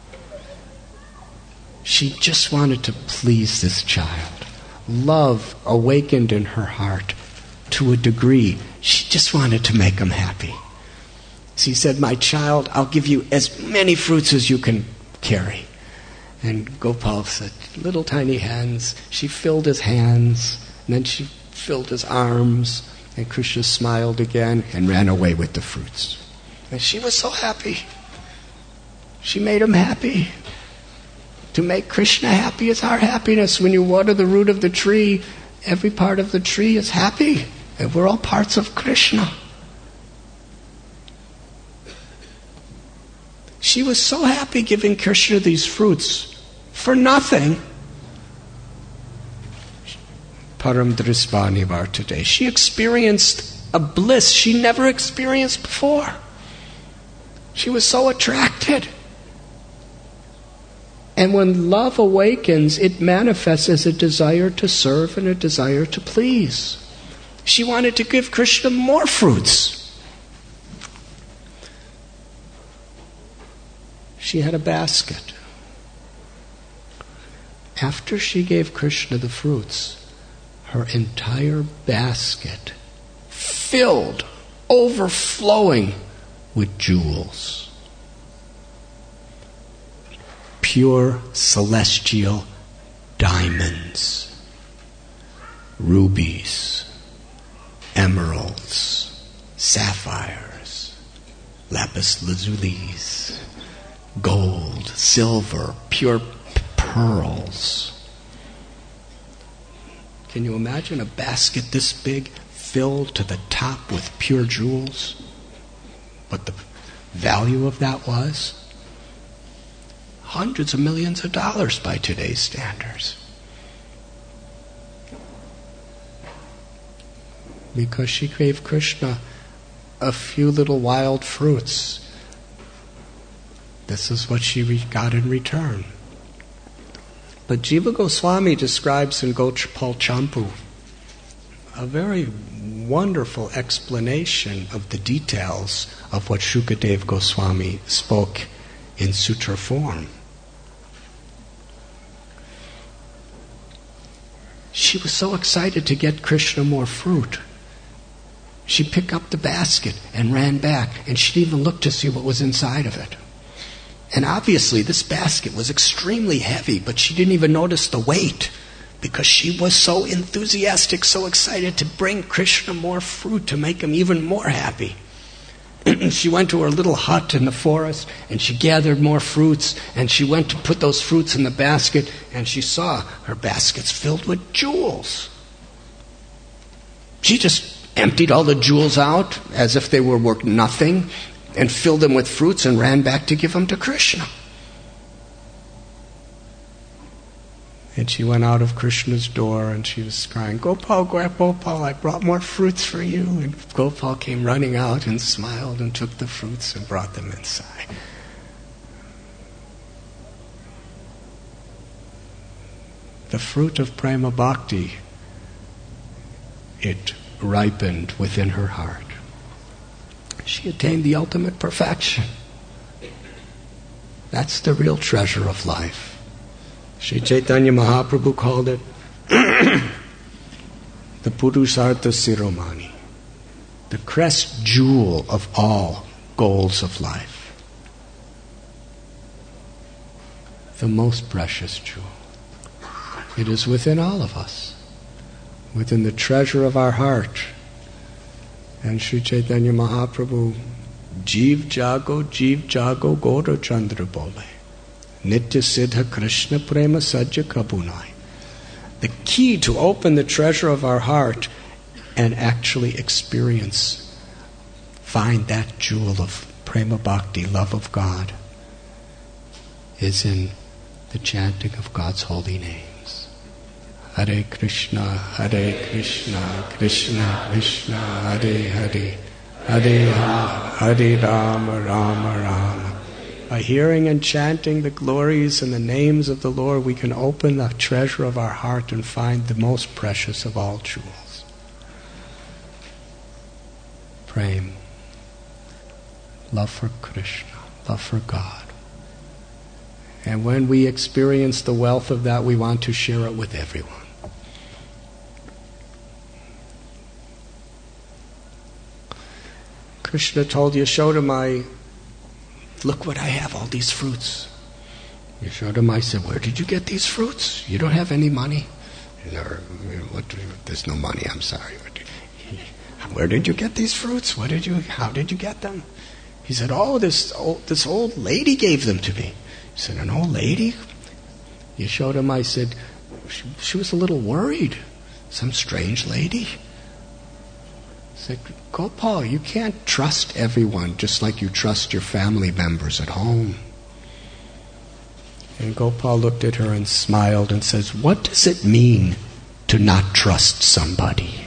She just wanted to please this child. Love awakened in her heart to a degree. She just wanted to make him happy. She said, "My child, I'll give you as many fruits as you can carry." And Gopal said, little tiny hands. She filled his hands, and then she filled his arms, and Krishna smiled again and ran away with the fruits. And she was so happy. She made him happy. To make Krishna happy is our happiness. When you water the root of the tree, every part of the tree is happy. And we're all parts of Krishna. She was so happy giving Krishna these fruits for nothing. Param Drisvani Vartate. She experienced a bliss she never experienced before. She was so attracted. And when love awakens, it manifests as a desire to serve and a desire to please. She wanted to give Krishna more fruits. She had a basket. After she gave Krishna the fruits, her entire basket filled, overflowing with jewels. Pure celestial diamonds, rubies, emeralds, sapphires, lapis lazulis, gold, silver, pure p- pearls. Can you imagine a basket this big filled to the top with pure jewels? What the value of that was? Hundreds of millions of dollars by today's standards. Because she gave Krishna a few little wild fruits. This is what she re- got in return. But Jiva Goswami describes in Gopal Champu a very wonderful explanation of the details of what Shukadev Goswami spoke in sutra form. She was so excited to get Krishna more fruit. She picked up the basket and ran back, and she didn't even look to see what was inside of it. And obviously this basket was extremely heavy, but she didn't even notice the weight because she was so enthusiastic, so excited to bring Krishna more fruit to make him even more happy. She went to her little hut in the forest and she gathered more fruits, and she went to put those fruits in the basket, and she saw her baskets filled with jewels. She just emptied all the jewels out as if they were worth nothing and filled them with fruits and ran back to give them to Krishna. And she went out of Krishna's door and she was crying, "Gopal, Gopal, I brought more fruits for you." And Gopal came running out and smiled and took the fruits and brought them inside. The fruit of Prema Bhakti, it ripened within her heart. She attained the ultimate perfection. That's the real treasure of life. Sri Chaitanya Mahaprabhu called it the Purusartha Siromani, the crest jewel of all goals of life, the most precious jewel. It is within all of us, within the treasure of our heart. And Sri Chaitanya Mahaprabhu, Jeev Jago, Jeev Jago, Gaura Chandra Bole, Nitya Siddha Krishna Prema Sajja Kabunai. The key to open the treasure of our heart and actually experience, find that jewel of Prema Bhakti, love of God, is in the chanting of God's holy names. Hare Krishna, Hare Krishna, Krishna Krishna, Hare Hare, Hare Rama, Hare Rama, Rama Rama. By hearing and chanting the glories and the names of the Lord, we can open the treasure of our heart and find the most precious of all jewels. Prem, love for Krishna, love for God. And when we experience the wealth of that, we want to share it with everyone. Krishna told Yashoda Mai, "Look what I have, all these fruits." Yashoda Mai said, "Where did you get these fruits? You don't have any money." Or, what, "There's no money, I'm sorry." "Where did you get these fruits? What did you, how did you get them?" He said, "Oh, this old, this old lady gave them to me." He said, "An old lady?" Yashoda Mai said, she, she was a little worried. "Some strange lady?" He said, "Gopal, you can't trust everyone just like you trust your family members at home. And Gopal looked at her and smiled and says, "What does it mean to not trust somebody?"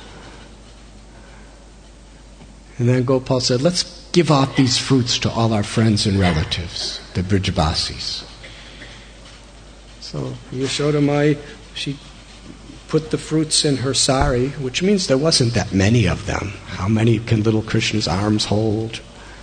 And then Gopal said, "Let's give out these fruits to all our friends and relatives, the Brijabasis." So Yashodamai, she put the fruits in her sari, which means there wasn't that many of them. How many can little Krishna's arms hold?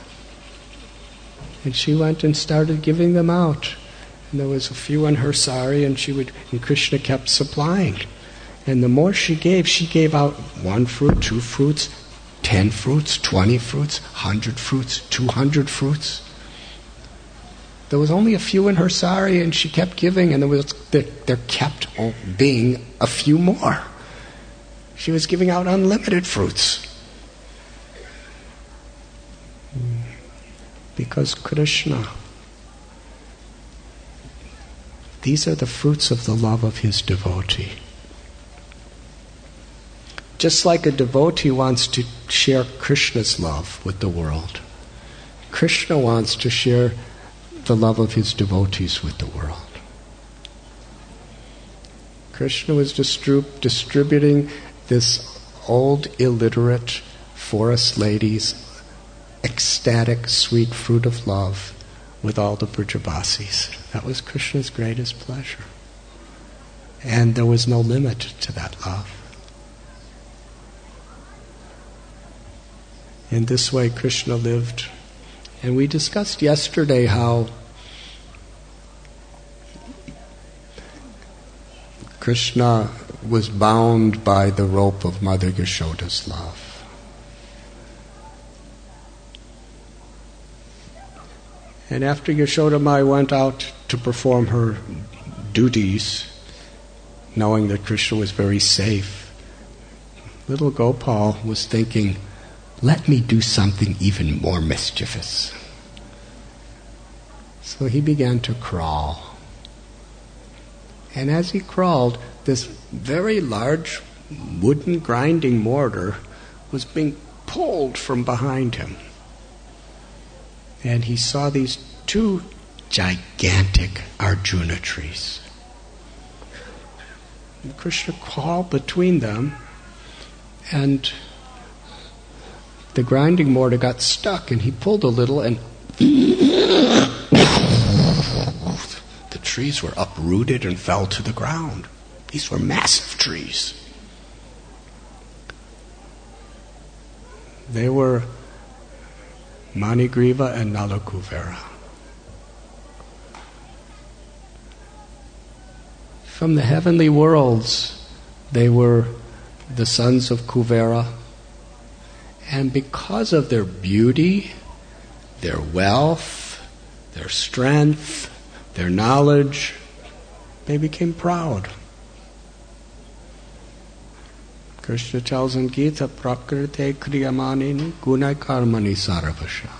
And she went and started giving them out. And there was a few in her sari, and she would, and Krishna kept supplying. And the more she gave, she gave out one fruit, two fruits, ten fruits, twenty fruits, hundred fruits, two hundred fruits. There was only a few in her sari, and she kept giving, and there was there, there kept being a few more. She was giving out unlimited fruits. Because Krishna, these are the fruits of the love of his devotee. Just like a devotee wants to share Krishna's love with the world, Krishna wants to share the love of his devotees with the world. Krishna was distrib- distributing this old, illiterate forest lady's ecstatic, sweet fruit of love with all the Brijabasis. That was Krishna's greatest pleasure. And there was no limit to that love. In this way, Krishna lived. And we discussed yesterday how Krishna was bound by the rope of Mother Yashoda's love. And after Yashodamai went out to perform her duties, knowing that Krishna was very safe, little Gopal was thinking, let me do something even more mischievous. So he began to crawl. And as he crawled, this very large wooden grinding mortar was being pulled from behind him. And he saw these two gigantic Arjuna trees. And Krishna crawled between them, and the grinding mortar got stuck, and he pulled a little, and the trees were uprooted and fell to the ground. These were massive trees. They were Manigriva and Nalakuvera. From the heavenly worlds, they were the sons of Kuvera, and because of their beauty, their wealth, their strength, their knowledge, they became proud. Krishna tells in Gita, Prakrite kriyamanini gunai karmani saravasha.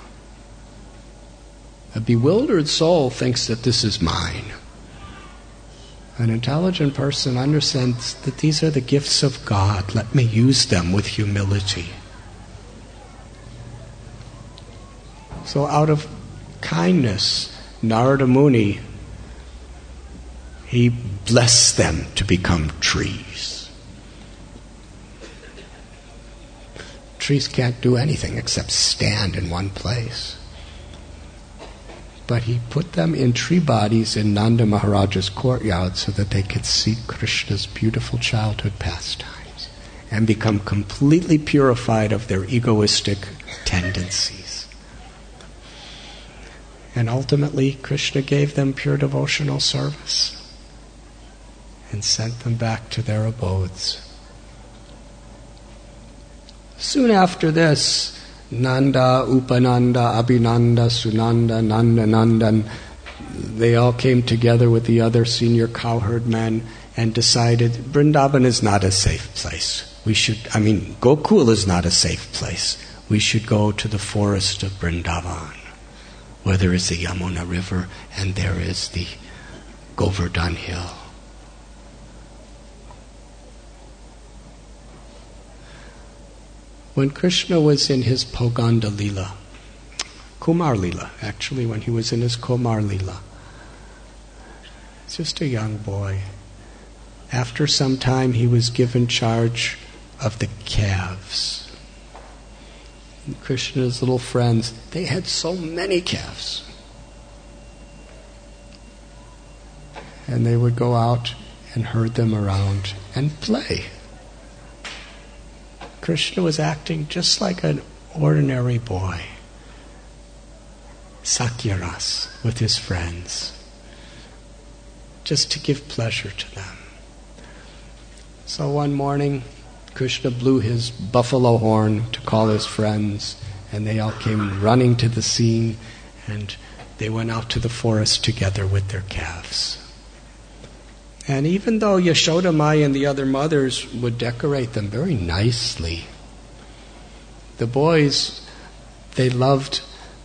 A bewildered soul thinks that this is mine. An intelligent person understands that these are the gifts of God. Let me use them with humility. So out of kindness, Narada Muni, he blessed them to become trees. Trees can't do anything except stand in one place. But he put them in tree bodies in Nanda Maharaja's courtyard so that they could see Krishna's beautiful childhood pastimes and become completely purified of their egoistic tendencies. And ultimately, Krishna gave them pure devotional service and sent them back to their abodes. Soon after this, Nanda, Upananda, Abhinanda, Sunanda, Nanda, Nandan, they all came together with the other senior cowherd men and decided Vrindavan is not a safe place. We should, I mean, Gokul is not a safe place. We should go to the forest of Vrindavan, where there is the Yamuna River and there is the Govardhan Hill. When Krishna was in his Poganda Lila, Kumar Lila, actually, when he was in his Kumar Lila, just a young boy. After some time, he was given charge of the calves. And Krishna's little friends, they had so many calves. And they would go out and herd them around and play. Krishna was acting just like an ordinary boy. Sakyaras with his friends, just to give pleasure to them. So one morning, Krishna blew his buffalo horn to call his friends, and they all came running to the scene, and they went out to the forest together with their calves. And even though Yashoda Maya and the other mothers would decorate them very nicely, the boys, they loved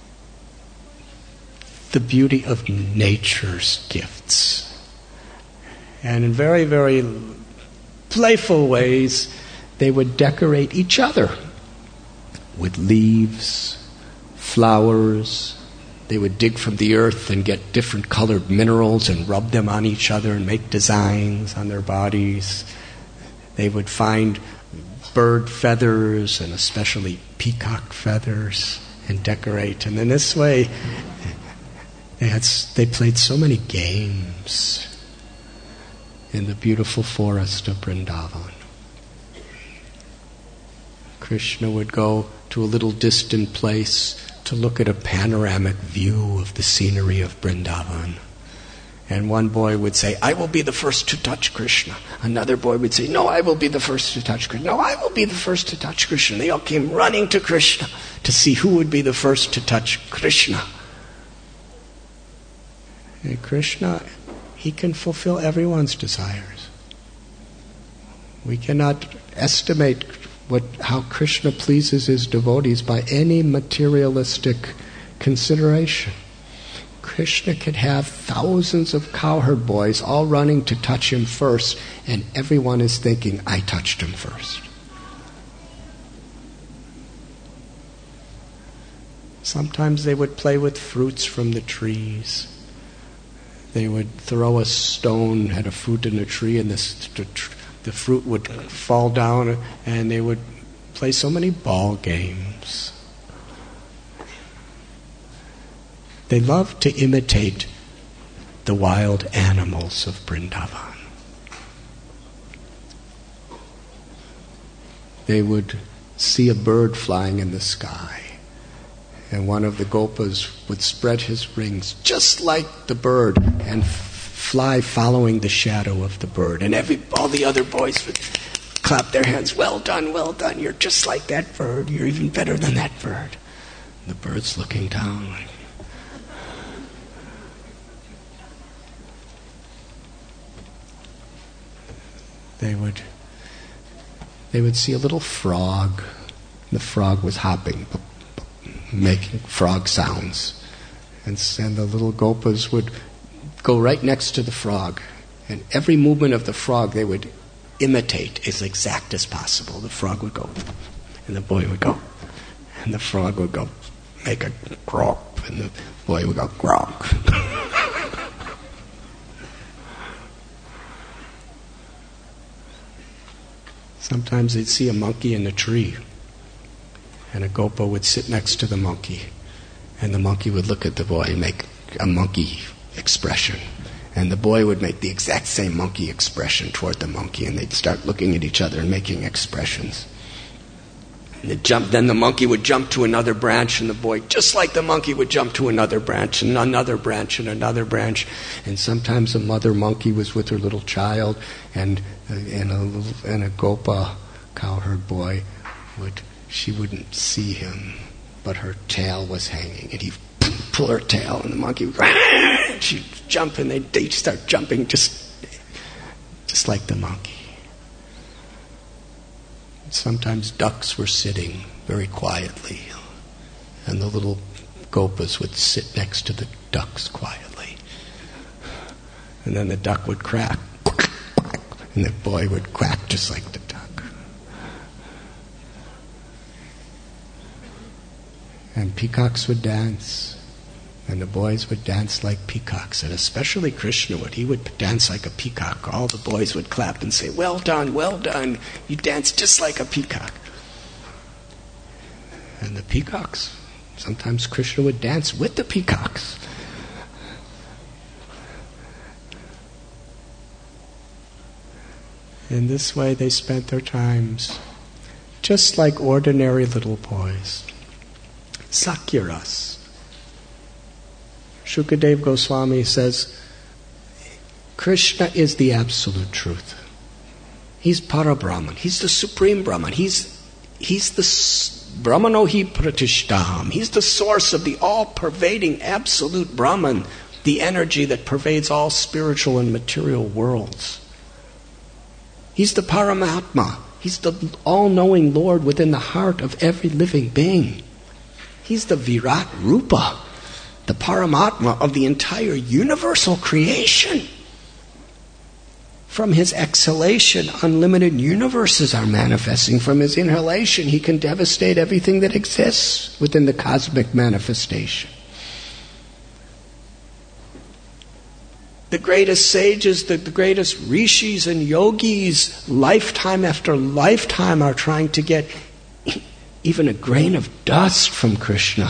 the beauty of nature's gifts. And in very, very playful ways, they would decorate each other with leaves, flowers. They would dig from the earth and get different colored minerals and rub them on each other and make designs on their bodies. They would find bird feathers and especially peacock feathers and decorate. And in this way, they had they played so many games in the beautiful forest of Vrindavan. Krishna would go to a little distant place to look at a panoramic view of the scenery of Vrindavan. And one boy would say, I will be the first to touch Krishna. Another boy would say, no, I will be the first to touch Krishna. No, I will be the first to touch Krishna. They all came running to Krishna to see who would be the first to touch Krishna. And Krishna, he can fulfill everyone's desires. We cannot estimate what how Krishna pleases his devotees by any materialistic consideration. Krishna could have thousands of cowherd boys all running to touch him first, and everyone is thinking, I touched him first. Sometimes they would play with fruits from the trees. They would throw a stone at a fruit in a tree, and this, the, the fruit would fall down, and they would play so many ball games. They loved to imitate the wild animals of Vrindavan. They would see a bird flying in the sky, and one of the gopas would spread his wings just like the bird and f- fly following the shadow of the bird. And every all the other boys would clap their hands, well done, well done, you're just like that bird, you're even better than that bird. And the bird's looking down like, They would they would see a little frog. The frog was hopping, making frog sounds. And, and the little gopas would go right next to the frog. And every movement of the frog they would imitate as exact as possible. The frog would go, and the boy would go. And the frog would go, make a grog, and the boy would go, grog. Sometimes they'd see a monkey in a tree, and a gopa would sit next to the monkey, and the monkey would look at the boy and make a monkey expression, and the boy would make the exact same monkey expression toward the monkey, and they'd start looking at each other and making expressions. And they'd jump, then the monkey would jump to another branch, and the boy, just like the monkey, would jump to another branch, and another branch, and another branch. And sometimes a mother monkey was with her little child, and and a little, and a gopa, cowherd boy, would she wouldn't see him, but her tail was hanging, and he'd pull her tail, and the monkey would, and she'd jump, and they'd, they'd start jumping just just like the monkey. Sometimes ducks were sitting very quietly, and the little gopas would sit next to the ducks quietly. And then the duck would crack, and the boy would quack just like the duck. And peacocks would dance, And the boys would dance like peacocks, and especially Krishna would. He would dance like a peacock. All the boys would clap and say, "Well done, well done. You dance just like a peacock." And the peacocks, sometimes Krishna would dance with the peacocks. In this way they spent their times just like ordinary little boys. Sakyaras. Shukadev Goswami says, Krishna is the absolute truth. He's Parabrahman. He's the supreme Brahman. He's, he's the Brahmano hi pratishtaham. He's the source of the all-pervading absolute Brahman, the energy that pervades all spiritual and material worlds. He's the Paramatma. He's the all-knowing Lord within the heart of every living being. He's the Virat Rupa, the Paramatma of the entire universal creation. From his exhalation, unlimited universes are manifesting. From his inhalation, he can devastate everything that exists within the cosmic manifestation. The greatest sages, the, the greatest rishis and yogis, lifetime after lifetime are trying to get even a grain of dust from Krishna.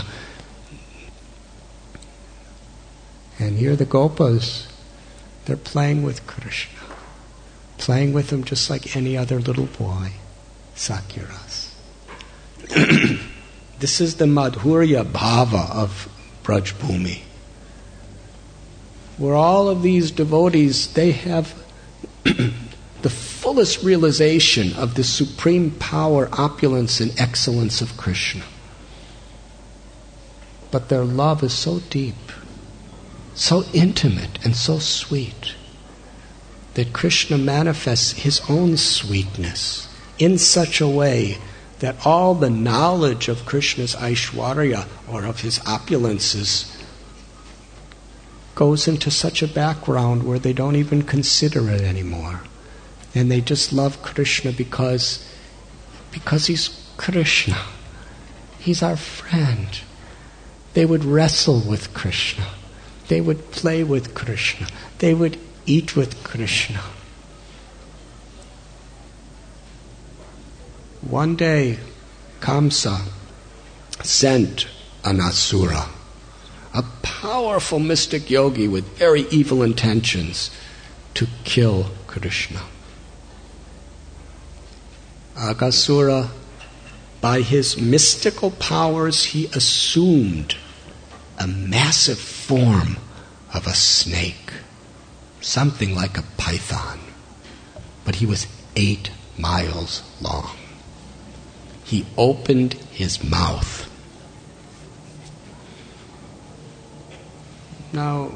And here the Gopas, they're playing with Krishna. Playing with him just like any other little boy. Sakyaras. This is the Madhurya Bhava of Braj Bhumi. Where all of these devotees, they have the fullest realization of the supreme power, opulence, and excellence of Krishna. But their love is so deep, so intimate, and so sweet that Krishna manifests his own sweetness in such a way that all the knowledge of Krishna's Aishwarya, or of his opulences, goes into such a background where they don't even consider it anymore. And they just love Krishna because, because he's Krishna. He's our friend. They would wrestle with Krishna. They would play with Krishna. They would eat with Krishna. One day, Kamsa sent an asura, a powerful mystic yogi with very evil intentions, to kill Krishna. Aghasura, by his mystical powers, he assumed a massive form of a snake, something like a python, but he was eight miles long. He opened his mouth. Now,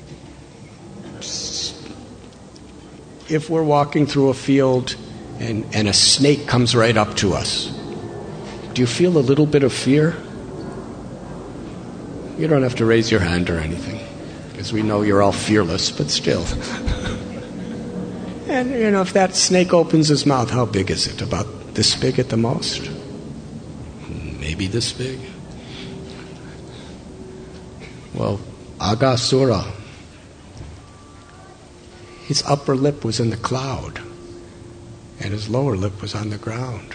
if we're walking through a field and, and a snake comes right up to us, do you feel a little bit of fear? You don't have to raise your hand or anything, because we know you're all fearless, but still. And, you know, if that snake opens his mouth, how big is it? About this big at the most? Maybe this big? Well, Aghasura, his upper lip was in the cloud, and his lower lip was on the ground.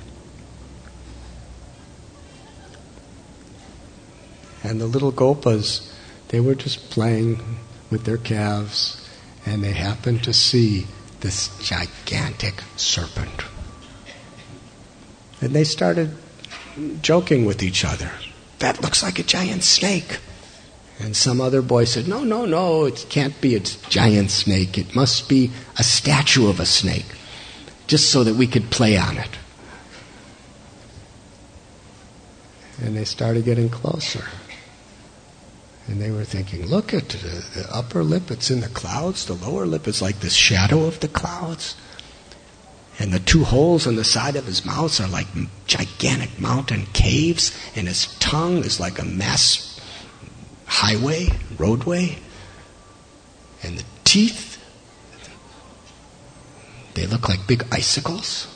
And the little Gopas, they were just playing with their calves, and they happened to see this gigantic serpent. And they started joking with each other. That looks like a giant snake. And some other boy said, no, no, no, it can't be a giant snake. It must be a statue of a snake, just so that we could play on it. And they started getting closer. And they were thinking, look at the, the upper lip, it's in the clouds. The lower lip is like this shadow of the clouds. And the two holes on the side of his mouth are like gigantic mountain caves. And his tongue is like a mass highway, roadway. And the teeth, they look like big icicles,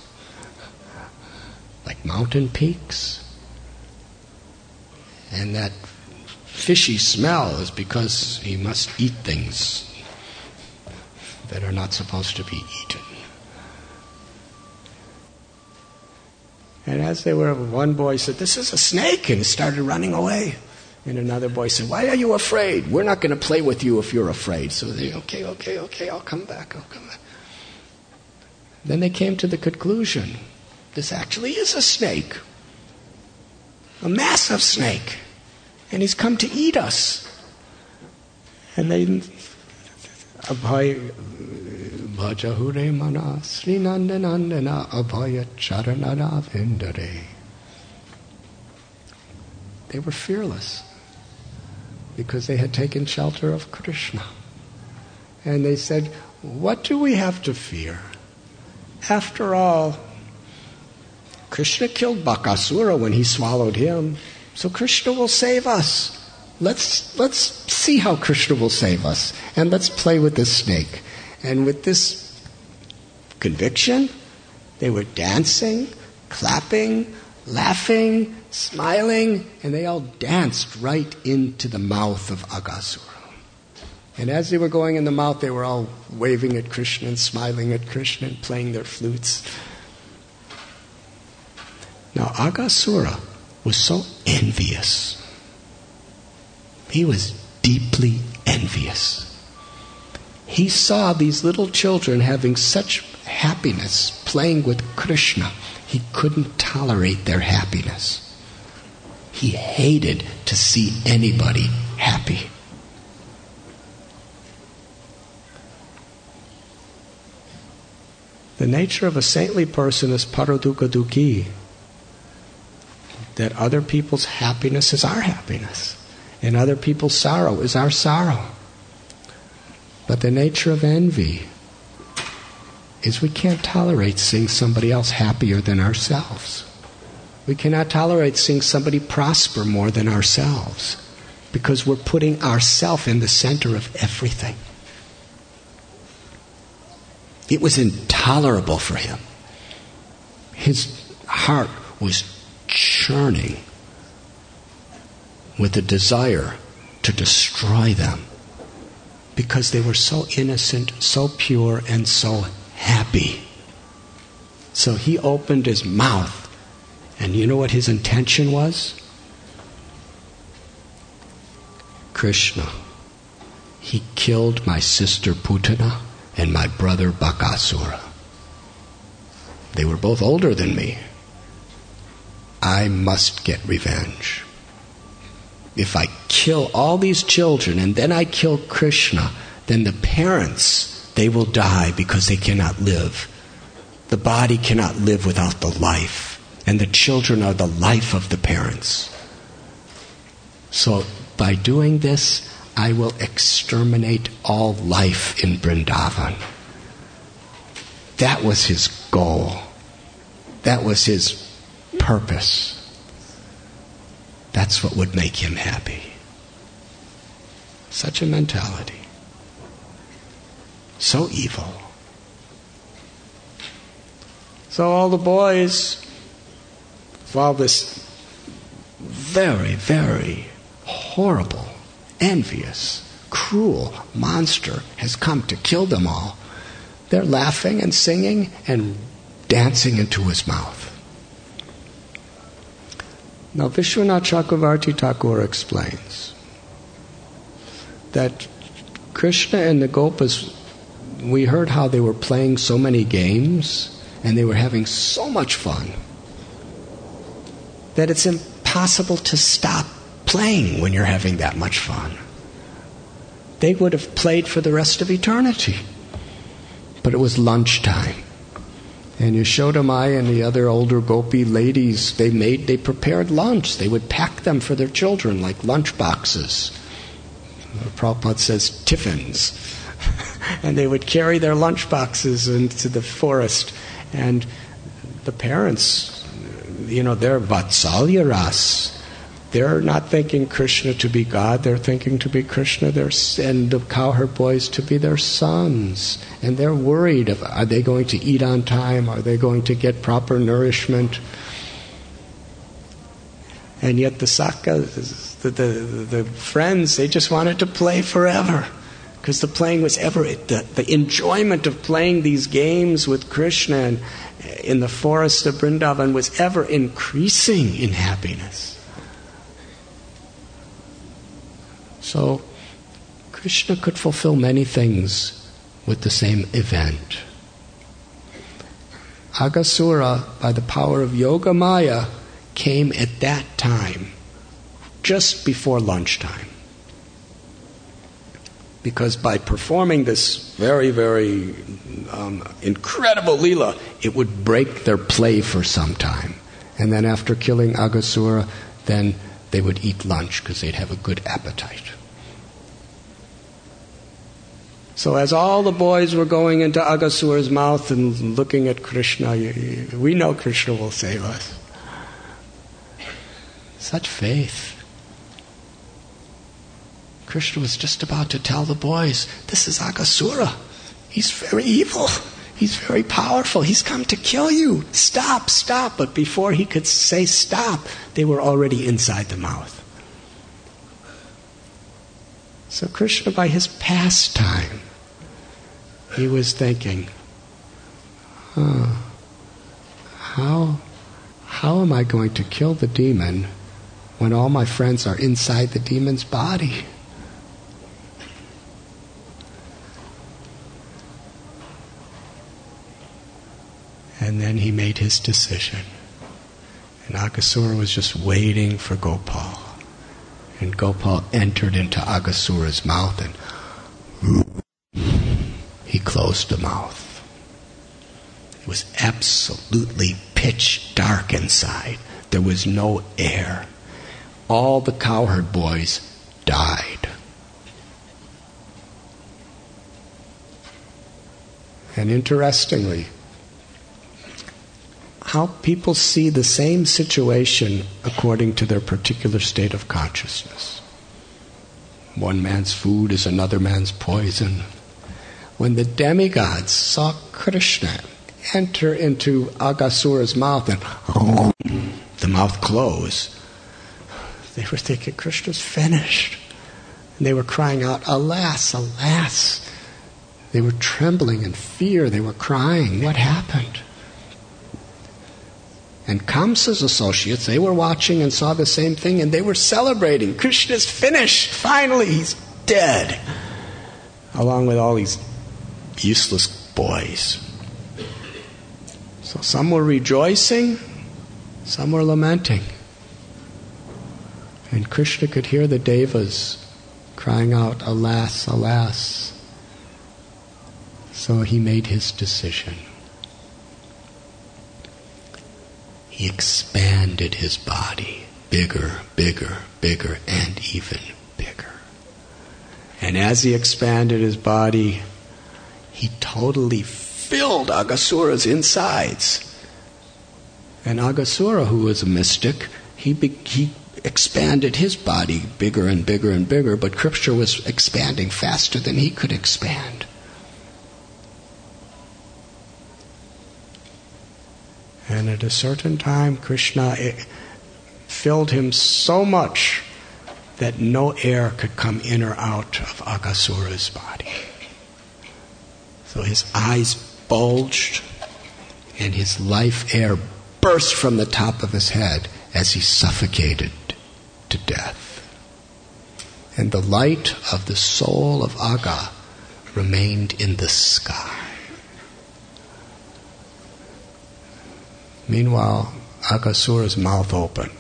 like mountain peaks. And that fishy smell is because he must eat things that are not supposed to be eaten. And as they were, one boy said, "This is a snake," and started running away. And another boy said, "Why are you afraid? We're not going to play with you if you're afraid." So they, okay, okay, okay, I'll come back, I'll come back. Then they came to the conclusion, this actually is a snake. A massive snake. And he's come to eat us. And they, Abhay, Bhajahure mana Sri Nandanandana Abhaya Charanara Vindare. They were fearless because they had taken shelter of Krishna. And they said, what do we have to fear? After all, Krishna killed Bakasura when he swallowed him, so Krishna will save us. Let's let's see how Krishna will save us, and let's play with this snake. And with this conviction, they were dancing, clapping, laughing, smiling, and they all danced right into the mouth of Aghasura. And as they were going in the mouth, they were all waving at Krishna and smiling at Krishna and playing their flutes. Now, Aghasura was so envious. He was deeply envious. He saw these little children having such happiness, playing with Krishna. He couldn't tolerate their happiness. He hated to see anybody happy. The nature of a saintly person is paradukkha dukkhi. That other people's happiness is our happiness. And other people's sorrow is our sorrow. But the nature of envy is we can't tolerate seeing somebody else happier than ourselves. We cannot tolerate seeing somebody prosper more than ourselves because we're putting ourselves in the center of everything. It was intolerable for him. His heart was churning with a desire to destroy them because they were so innocent, so pure, and so happy. So he opened his mouth, and you know what his intention was? Krishna, he killed my sister Putana and my brother Bakasura. They were both older than me. I must get revenge. If I kill all these children and then I kill Krishna, then the parents, they will die because they cannot live. The body cannot live without the life. And the children are the life of the parents. So by doing this, I will exterminate all life in Vrindavan. That was his goal. That was his purpose. That's what would make him happy. Such a mentality. So evil. So all the boys, while this very, very horrible, envious, cruel monster has come to kill them all, they're laughing and singing and dancing into his mouth. Now Vishwanath Chakravarti Thakur explains that Krishna and the Gopas, we heard how they were playing so many games and they were having so much fun that it's impossible to stop playing when you're having that much fun. They would have played for the rest of eternity. But it was lunchtime. And Yashoda Mai and the other older gopi ladies, they made, they prepared lunch. They would pack them for their children like lunch boxes. Prabhupada says tiffins. And they would carry their lunch boxes into the forest. And the parents, you know, they're Vatsalya Ras. They're not thinking Krishna to be God. They're thinking to be Krishna, their, and the cowherd boys to be their sons. And they're worried, of, are they going to eat on time? Are they going to get proper nourishment? And yet the Sakas, the, the, the friends, they just wanted to play forever. Because the playing was ever, the, the enjoyment of playing these games with Krishna and in the forest of Vrindavan was ever increasing in happiness. So Krishna could fulfill many things with the same event. Aghasura, by the power of Yoga Maya, came at that time, just before lunchtime. Because by performing this very, very um, incredible Leela, it would break their play for some time. And then after killing Aghasura, then they would eat lunch because they'd have a good appetite. So as all the boys were going into Aghasura's mouth and looking at Krishna, we know Krishna will save us. Such faith. Krishna was just about to tell the boys, this is Aghasura. He's very evil. He's very powerful. He's come to kill you. Stop, stop. But before he could say stop, they were already inside the mouth. So Krishna, by his pastime, he was thinking, huh, how, how am I going to kill the demon when all my friends are inside the demon's body? And then he made his decision. And Aghasura was just waiting for Gopal. And Gopal entered into Aghasura's mouth and he closed the mouth. It was absolutely pitch dark inside. There was no air. All the cowherd boys died. And interestingly, how people see the same situation according to their particular state of consciousness. One man's food is another man's poison. When the demigods saw Krishna enter into Aghasura's mouth and oh, the mouth close, they were thinking Krishna's finished. And they were crying out, alas, alas. They were trembling in fear. They were crying. What happened? And Kamsa's associates, they were watching and saw the same thing, and they were celebrating. Krishna's finished. Finally, he's dead. Along with all these useless boys. So some were rejoicing, some were lamenting. And Krishna could hear the devas crying out, alas, alas. So he made his decision. He expanded his body, bigger, bigger, bigger, and even bigger. And as he expanded his body, he totally filled Aghasura's insides. And Aghasura, who was a mystic, he be, he expanded his body bigger and bigger and bigger, but Krishna was expanding faster than he could expand. And at a certain time, Krishna filled him so much that no air could come in or out of Aghasura's body. So his eyes bulged and his life air burst from the top of his head as he suffocated to death. And the light of the soul of Agha remained in the sky. Meanwhile, Aghasura's mouth opened.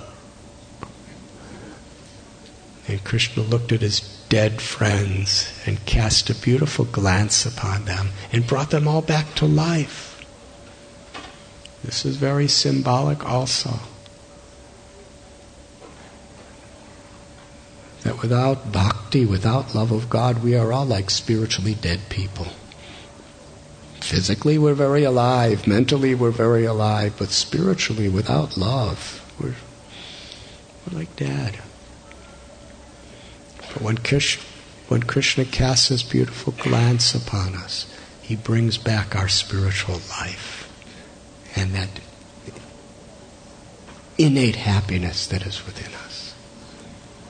And Krishna looked at his dead friends and cast a beautiful glance upon them and brought them all back to life. This is very symbolic also. That without bhakti, without love of God, we are all like spiritually dead people. Physically, we're very alive. Mentally, we're very alive. But spiritually, without love, we're, we're like dead. But when Krishna, when Krishna casts his beautiful glance upon us, he brings back our spiritual life. And that innate happiness that is within us.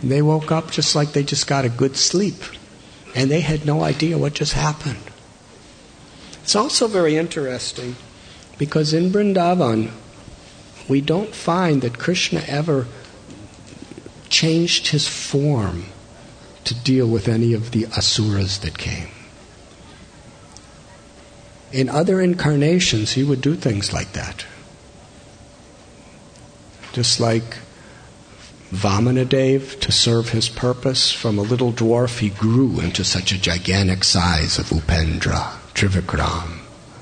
They woke up just like they just got a good sleep. And they had no idea what just happened. It's also very interesting because in Vrindavan, we don't find that Krishna ever changed his form to deal with any of the asuras that came. In other incarnations, he would do things like that. Just like Vamanadev, to serve his purpose, from a little dwarf he grew into such a gigantic size of Upendra, Trivikram.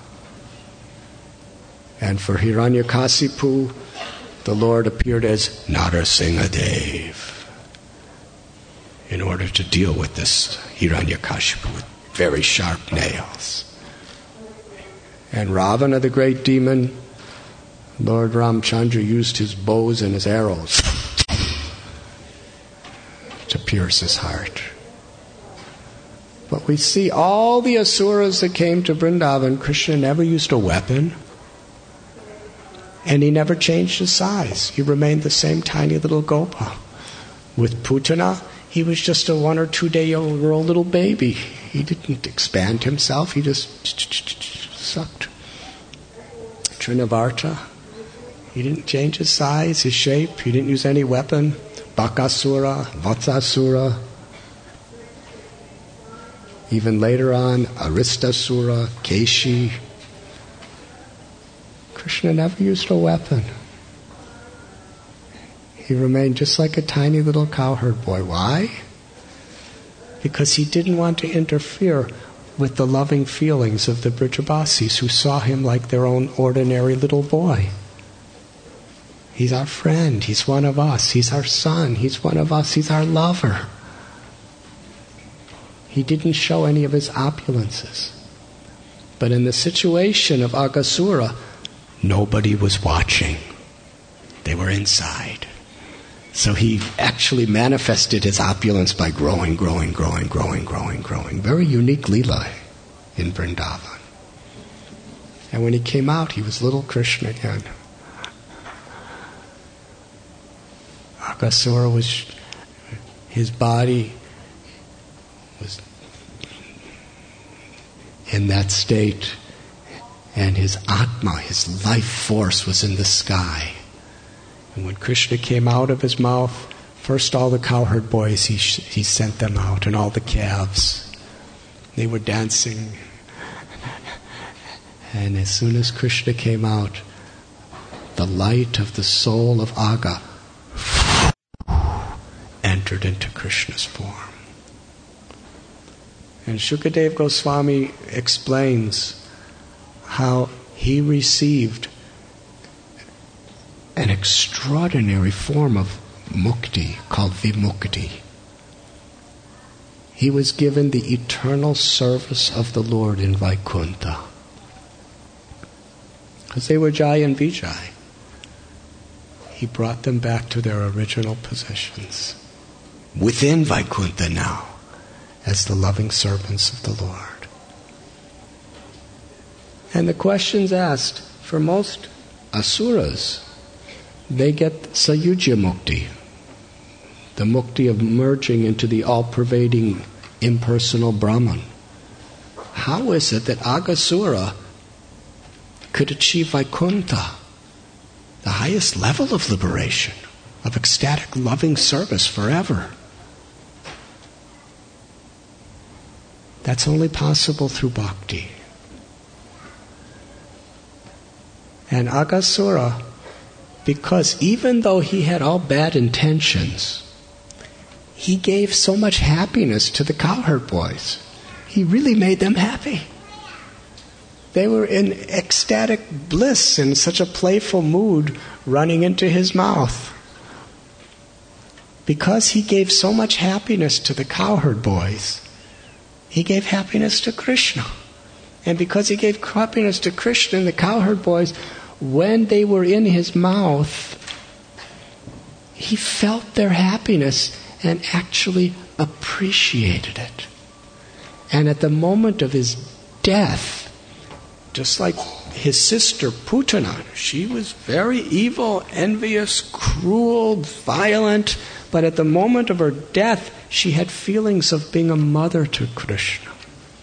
And for Hiranyakasipu, the Lord appeared as Narasimhadev in order to deal with this Hiranyakashipu with very sharp nails. And Ravana, the great demon, Lord Ramchandra used his bows and his arrows to pierce his heart. But we see all the asuras that came to Vrindavan, Krishna never used a weapon, and he never changed his size. He remained the same tiny little gopa. With Putana, he was just a one or two day old little baby. He didn't expand himself, he just sucked. Trinavarta, he didn't change his size, his shape, he didn't use any weapon. Bakasura, Vatsasura, even later on, Aristasura, Keshi. Krishna never used a weapon. He remained just like a tiny little cowherd boy. Why? Because he didn't want to interfere with the loving feelings of the Brijabasis who saw him like their own ordinary little boy. He's our friend. He's one of us. He's our son. He's one of us. He's our lover. He didn't show any of his opulences. But in the situation of Aghasura, nobody was watching. They were inside. So he actually manifested his opulence by growing, growing, growing, growing, growing, growing. Very unique Leela in Vrindavan. And when he came out, he was little Krishna again. Aghasura was, his body was in that state, and his Atma, his life force, was in the sky. And when Krishna came out of his mouth, first all the cowherd boys, he, he sent them out, and all the calves. They were dancing. And as soon as Krishna came out, the light of the soul of Agha entered into Krishna's form. And Shukadev Goswami explains how he received an extraordinary form of mukti called vimukti. He was given the eternal service of the Lord in Vaikuntha. Because they were Jai and Vijay. He brought them back to their original positions. Within Vaikuntha now, as the loving servants of the Lord. And the questions asked, for most asuras, they get Sayujya Mukti, the mukti of merging into the all-pervading impersonal Brahman. How is it that Aghasura could achieve Vaikuntha, the highest level of liberation, of ecstatic loving service forever? That's only possible through bhakti. And Aghasura, because even though he had all bad intentions, he gave so much happiness to the cowherd boys. He really made them happy. They were in ecstatic bliss, in such a playful mood, running into his mouth. Because he gave so much happiness to the cowherd boys, he gave happiness to Krishna. And because he gave happiness to Krishna and the cowherd boys, when they were in his mouth, he felt their happiness and actually appreciated it. And at the moment of his death, just like his sister Putana, she was very evil, envious, cruel, violent, But at the moment of her death, she had feelings of being a mother to Krishna.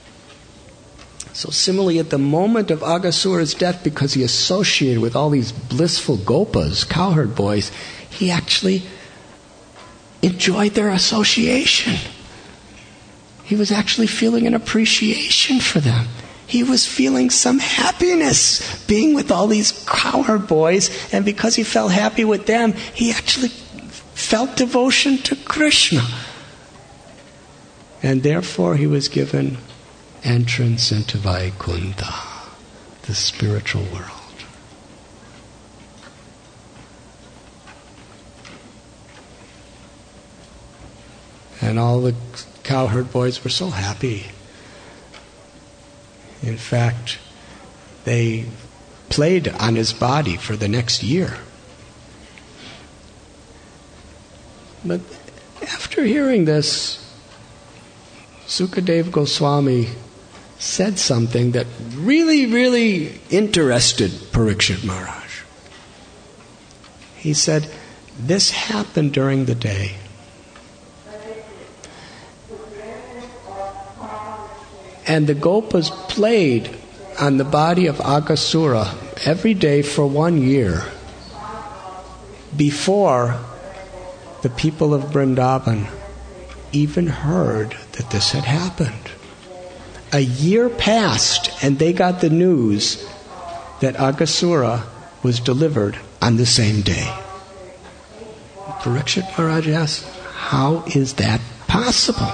So similarly, at the moment of Aghasura's death, because he associated with all these blissful gopas, cowherd boys, he actually enjoyed their association. He was actually feeling an appreciation for them. He was feeling some happiness being with all these cowherd boys, and because he felt happy with them, he actually felt devotion to Krishna. And therefore he was given entrance into Vaikuntha, the spiritual world. And all the cowherd boys were so happy. In fact, they played on his body for the next year. But after hearing this, Sukadeva Goswami said something that really, really interested Parikshit Maharaj. He said, this happened during the day. And the Gopas played on the body of Aghasura every day for one year before the people of Vrindavan even heard that this had happened. A year passed and they got the news that Aghasura was delivered on the same day. Parikshit Maharaj asked, how is that possible?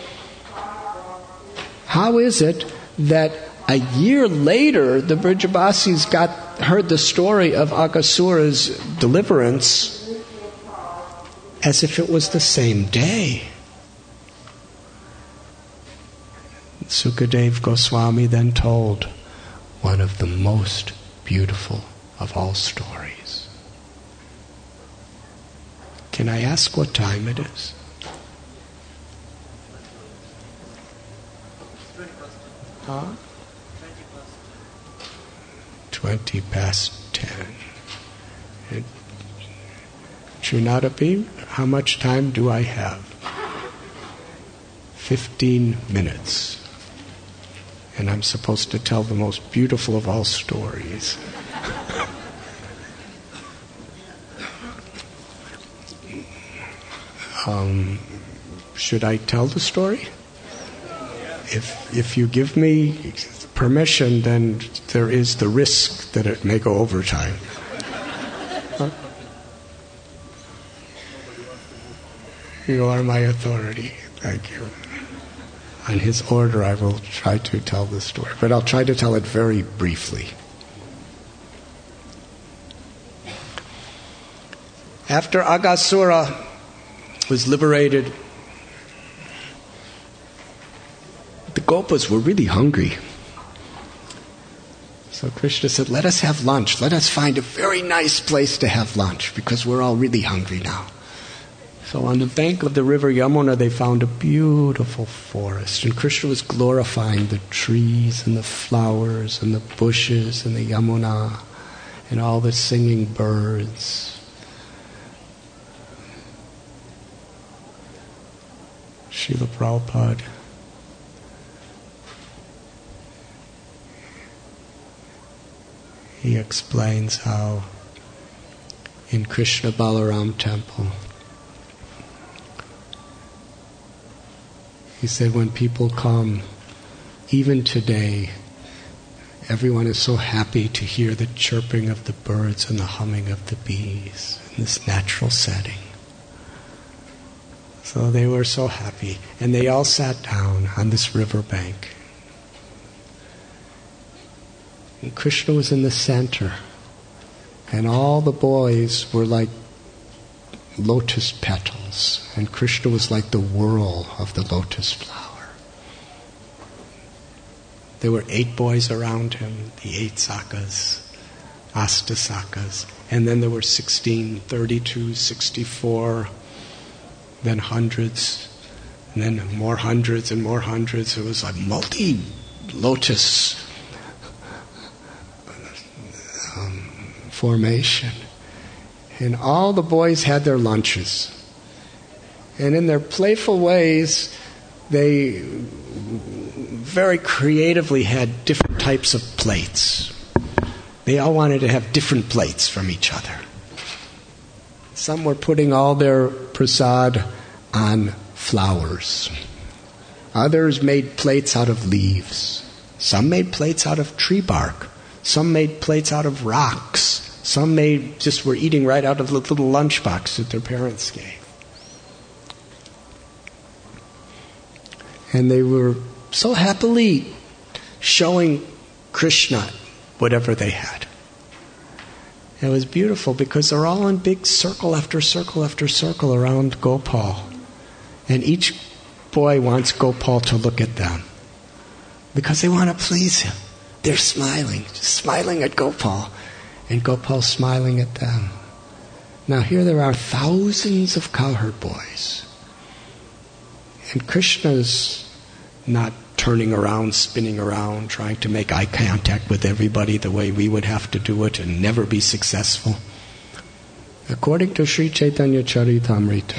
How is it that a year later the Brijabasis got heard the story of Aghasura's deliverance as if it was the same day? Sukadeva Goswami then told one of the most beautiful of all stories. Can I ask what time it is? Huh? Twenty past ten. It, Srinadapi, how much time do I have? Fifteen minutes. And I'm supposed to tell the most beautiful of all stories. um, should I tell the story? If if you give me permission, then there is the risk that it may go overtime. Huh? You are my authority. Thank you. On his order, I will try to tell the story, but I'll try to tell it very briefly. After Aghasura was liberated, the Gopas were really hungry. So Krishna said, let us have lunch. Let us find a very nice place to have lunch, because we're all really hungry now. So on the bank of the river Yamuna, they found a beautiful forest. And Krishna was glorifying the trees and the flowers and the bushes and the Yamuna and all the singing birds. Srila Prabhupada he explains how in Krishna Balaram temple, he said when people come, even today, everyone is so happy to hear the chirping of the birds and the humming of the bees in this natural setting. So they were so happy, and they all sat down on this river bank. And Krishna was in the center, and all the boys were like lotus petals, and Krishna was like the whirl of the lotus flower. There were eight boys around him, the eight sakas, asta sakas, and then there were sixteen, thirty-two, sixty-four, then hundreds, and then more hundreds and more hundreds. It was a multi-lotus um, formation. And all the boys had their lunches. And in their playful ways, they very creatively had different types of plates. They all wanted to have different plates from each other. Some were putting all their prasad on flowers. Others made plates out of leaves. Some made plates out of tree bark. Some made plates out of rocks. Some made just were eating right out of the little lunchbox that their parents gave. And they were so happily showing Krishna whatever they had. It was beautiful because they're all in big circle after circle after circle around Gopal. And each boy wants Gopal to look at them because they want to please him. They're smiling, just smiling at Gopal. And Gopal's smiling at them. Now here there are thousands of cowherd boys. And Krishna's not turning around, spinning around, trying to make eye contact with everybody the way we would have to do it and never be successful. According to Sri Chaitanya Charitamrita,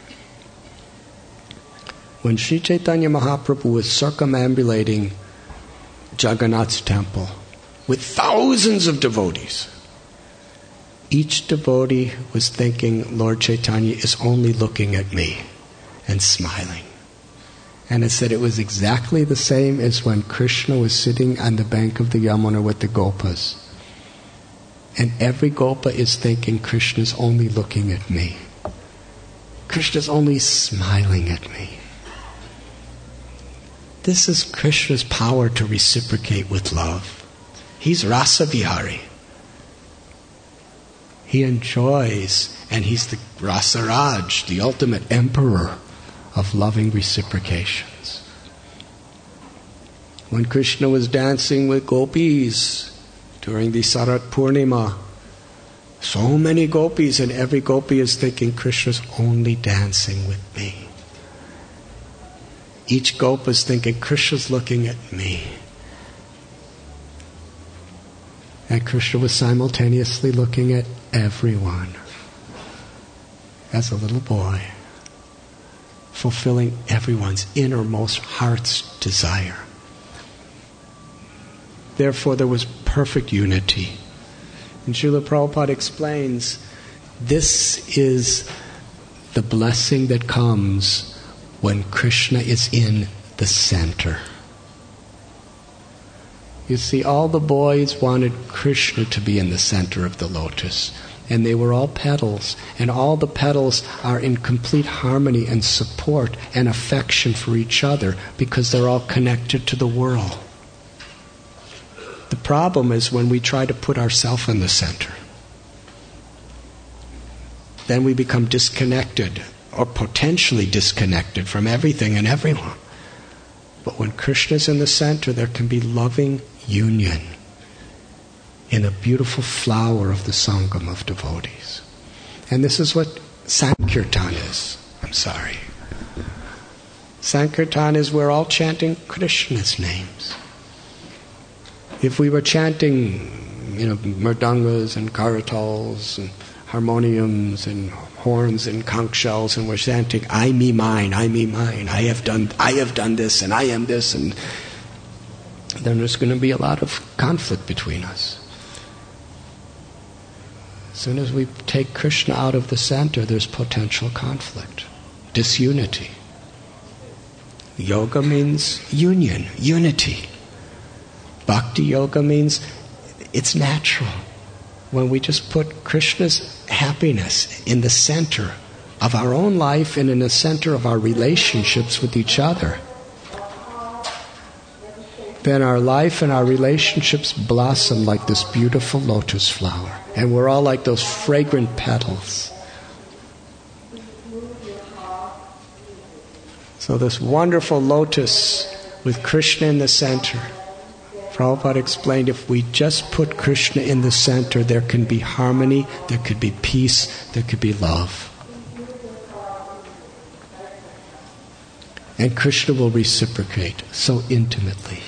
when Sri Chaitanya Mahaprabhu was circumambulating Jagannath's temple with thousands of devotees, each devotee was thinking, Lord Chaitanya is only looking at me and smiling. And it said it was exactly the same as when Krishna was sitting on the bank of the Yamuna with the Gopas. And every Gopa is thinking, Krishna's only looking at me. Krishna's only smiling at me. This is Krishna's power to reciprocate with love. He's Rasa Vihari. He enjoys, and he's the Rasa Raj, the ultimate emperor of loving reciprocations. When Krishna was dancing with gopis during the Sarat Purnima, so many gopis, and every gopi is thinking, Krishna's only dancing with me. Each gopa is thinking, Krishna's looking at me. And Krishna was simultaneously looking at everyone as a little boy, fulfilling everyone's innermost heart's desire. Therefore, there was perfect unity. And Srila Prabhupada explains, this is the blessing that comes when Krishna is in the center. You see, all the boys wanted Krishna to be in the center of the lotus. And they were all petals. And all the petals are in complete harmony and support and affection for each other because they're all connected to the world. The problem is when we try to put ourselves in the center. Then we become disconnected or potentially disconnected from everything and everyone. But when Krishna's in the center, there can be loving union in a beautiful flower of the Sangam of devotees. And this is what Sankirtan is. I'm sorry. Sankirtan is we're all chanting Krishna's names. If we were chanting, you know, mridangas and karatals and harmoniums and horns and conch shells, and we're chanting, I, me, mine, I, me, mine, I have done, I have done this, and I am this, and then there's going to be a lot of conflict between us. As soon as we take Krishna out of the center, there's potential conflict, disunity. Yoga means union, unity. Bhakti yoga means it's natural. When we just put Krishna's happiness in the center of our own life and in the center of our relationships with each other, then our life and our relationships blossom like this beautiful lotus flower. And we're all like those fragrant petals. So this wonderful lotus with Krishna in the center. Prabhupada explained, if we just put Krishna in the center, there can be harmony, there could be peace, there could be love. And Krishna will reciprocate so intimately.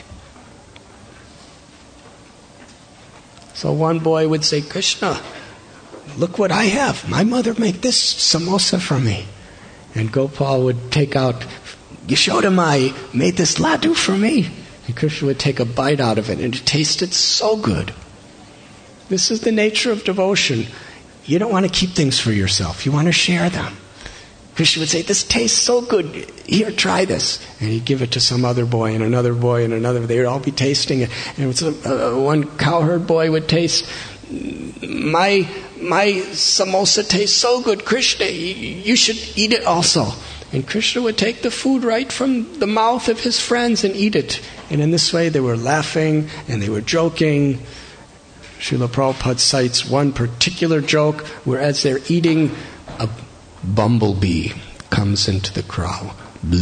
So one boy would say, Krishna, look what I have. My mother made this samosa for me. And Gopal would take out, Yashodamai made this laddu for me. And Krishna would take a bite out of it, and it tasted so good. This is the nature of devotion. You don't want to keep things for yourself. You want to share them. Krishna would say, this tastes so good. Here, try this. And he'd give it to some other boy and another boy and another. They would all be tasting it. And it was, uh, one cowherd boy would taste, my my samosa tastes so good, Krishna, you should eat it also. And Krishna would take the food right from the mouth of his friends and eat it. And in this way they were laughing and they were joking. Srila Prabhupada cites one particular joke where as they're eating, a bumblebee comes into the crowd.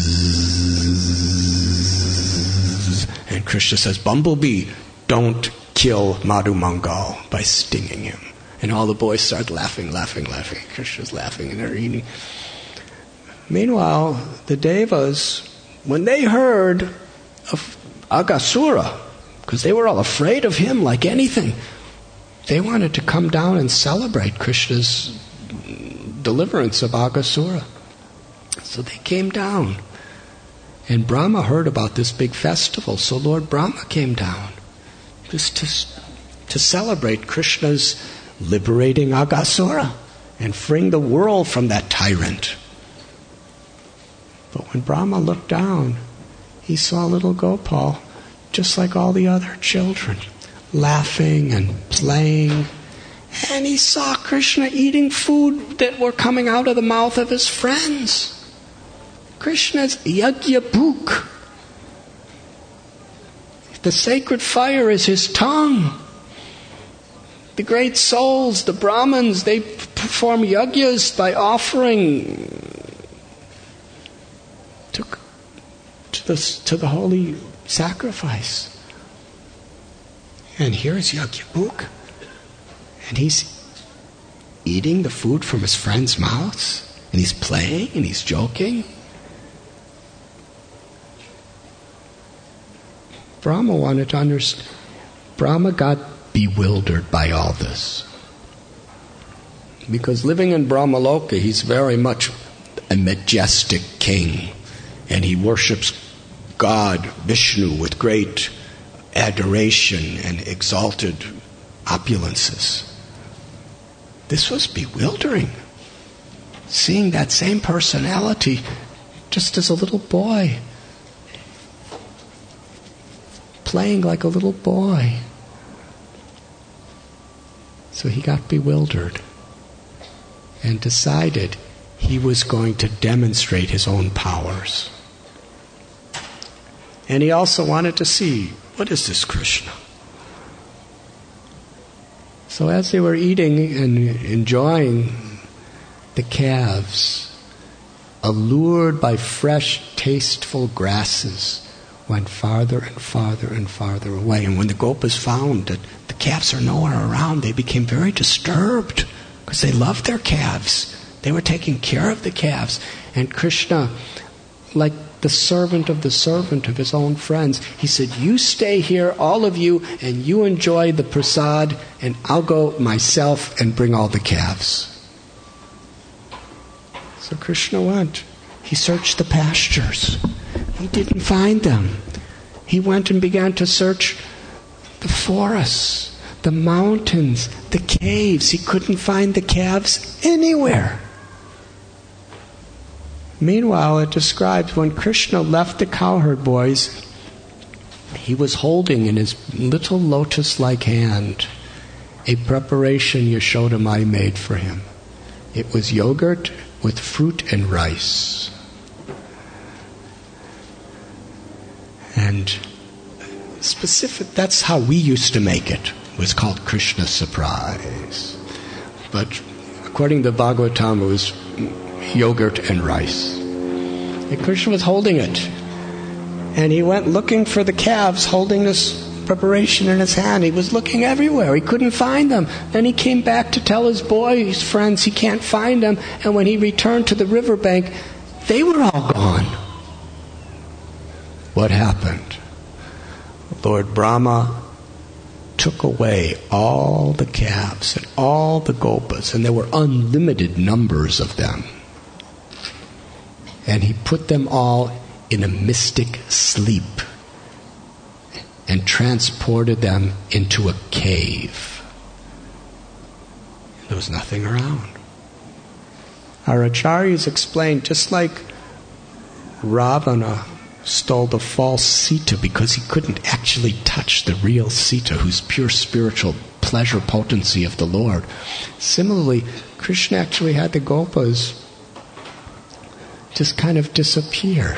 Bzzz. And Krishna says, Bumblebee, don't kill Madhu Mangal by stinging him. And all the boys start laughing, laughing, laughing. Krishna's laughing and they're eating. Meanwhile, the Devas, when they heard of Aghasura, because they were all afraid of him like anything, they wanted to come down and celebrate Krishna's deliverance of Aghasura. So they came down. And Brahma heard about this big festival, so Lord Brahma came down just to, to celebrate Krishna's liberating Aghasura and freeing the world from that tyrant. But when Brahma looked down, he saw little Gopal, just like all the other children, laughing and playing. And he saw Krishna eating food that were coming out of the mouth of his friends. Krishna's Yajna Bhuk. The sacred fire is his tongue. The great souls, the Brahmins, they perform yajnas by offering to, to, the, to the holy sacrifice. And here's Yajna Bhuk. And he's eating the food from his friends' mouths. And he's playing and he's joking. Brahma wanted to understand. Brahma got bewildered by all this. Because living in Brahmaloka, he's very much a majestic king. And he worships God, Vishnu, with great adoration and exalted opulences. This was bewildering. Seeing that same personality just as a little boy. Playing like a little boy. So he got bewildered and decided he was going to demonstrate his own powers. And he also wanted to see, what is this Krishna? So as they were eating and enjoying the calves, allured by fresh, tasteful grasses, went farther and farther and farther away. And when the Gopas found that the calves are nowhere around, they became very disturbed because they loved their calves. They were taking care of the calves. And Krishna, like the servant of the servant of his own friends, he said, you stay here, all of you, and you enjoy the prasad, and I'll go myself and bring all the calves. So Krishna went. He searched the pastures. He didn't find them. He went and began to search the forests, the mountains, the caves. He couldn't find the calves anywhere. Meanwhile, it describes when Krishna left the cowherd boys, he was holding in his little lotus-like hand a preparation Yashodamai made for him. It was yogurt with fruit and rice. And specific, that's how we used to make it. It was called Krishna Surprise. But according to Bhagavatam, it was yogurt and rice. And Krishna was holding it. And he went looking for the calves, holding this preparation in his hand. He was looking everywhere. He couldn't find them. Then he came back to tell his boys, friends, he can't find them. And when he returned to the riverbank, they were all gone. What happened? Lord Brahma took away all the calves and all the gopas, and there were unlimited numbers of them. and he put them all in a mystic sleep and transported them into a cave. There was nothing around. Our acharyas explained, just like Ravana stole the false Sita because he couldn't actually touch the real Sita, who's pure spiritual pleasure potency of the Lord. Similarly, Krishna actually had the gopas just kind of disappear.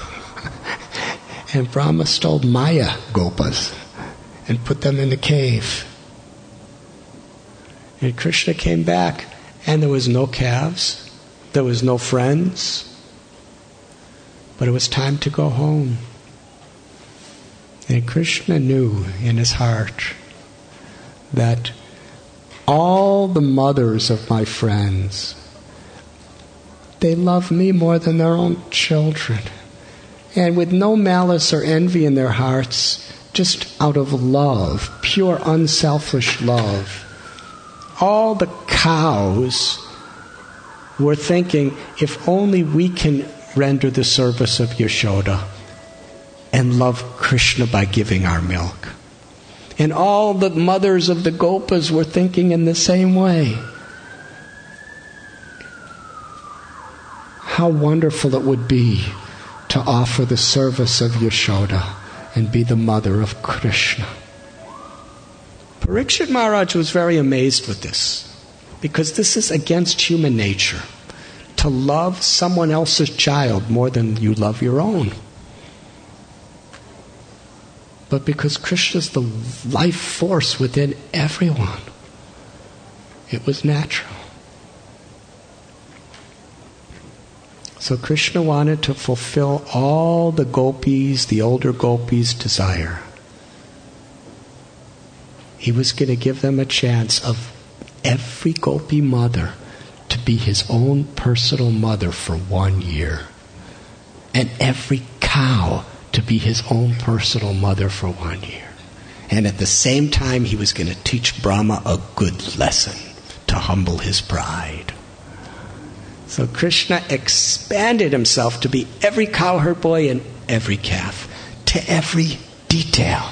And Brahma stole Maya gopas and put them in the cave. And Krishna came back, and there was no calves, there was no friends, but it was time to go home. And Krishna knew in his heart that all the mothers of my friends, they love me more than their own children. And with no malice or envy in their hearts, just out of love, pure unselfish love. All the cows were thinking, if only we can render the service of Yashoda and love Krishna by giving our milk. And all the mothers of the gopas were thinking in the same way. How wonderful it would be to offer the service of Yashoda and be the mother of Krishna. Parikshit Maharaj was very amazed with this, because this is against human nature, to love someone else's child more than you love your own. But because Krishna is the life force within everyone, it was natural. So Krishna wanted to fulfill all the gopis, the older gopis' desire. He was going to give them a chance of every gopi mother to be his own personal mother for one year. And every cow to be his own personal mother for one year. And at the same time, he was going to teach Brahma a good lesson to humble his pride. So Krishna expanded himself to be every cowherd boy and every calf, to every detail.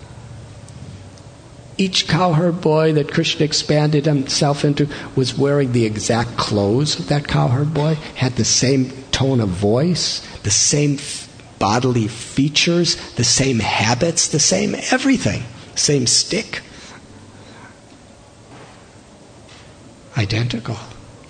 Each cowherd boy that Krishna expanded himself into was wearing the exact clothes of that cowherd boy, had the same tone of voice, the same bodily features, the same habits, the same everything, same stick. Identical.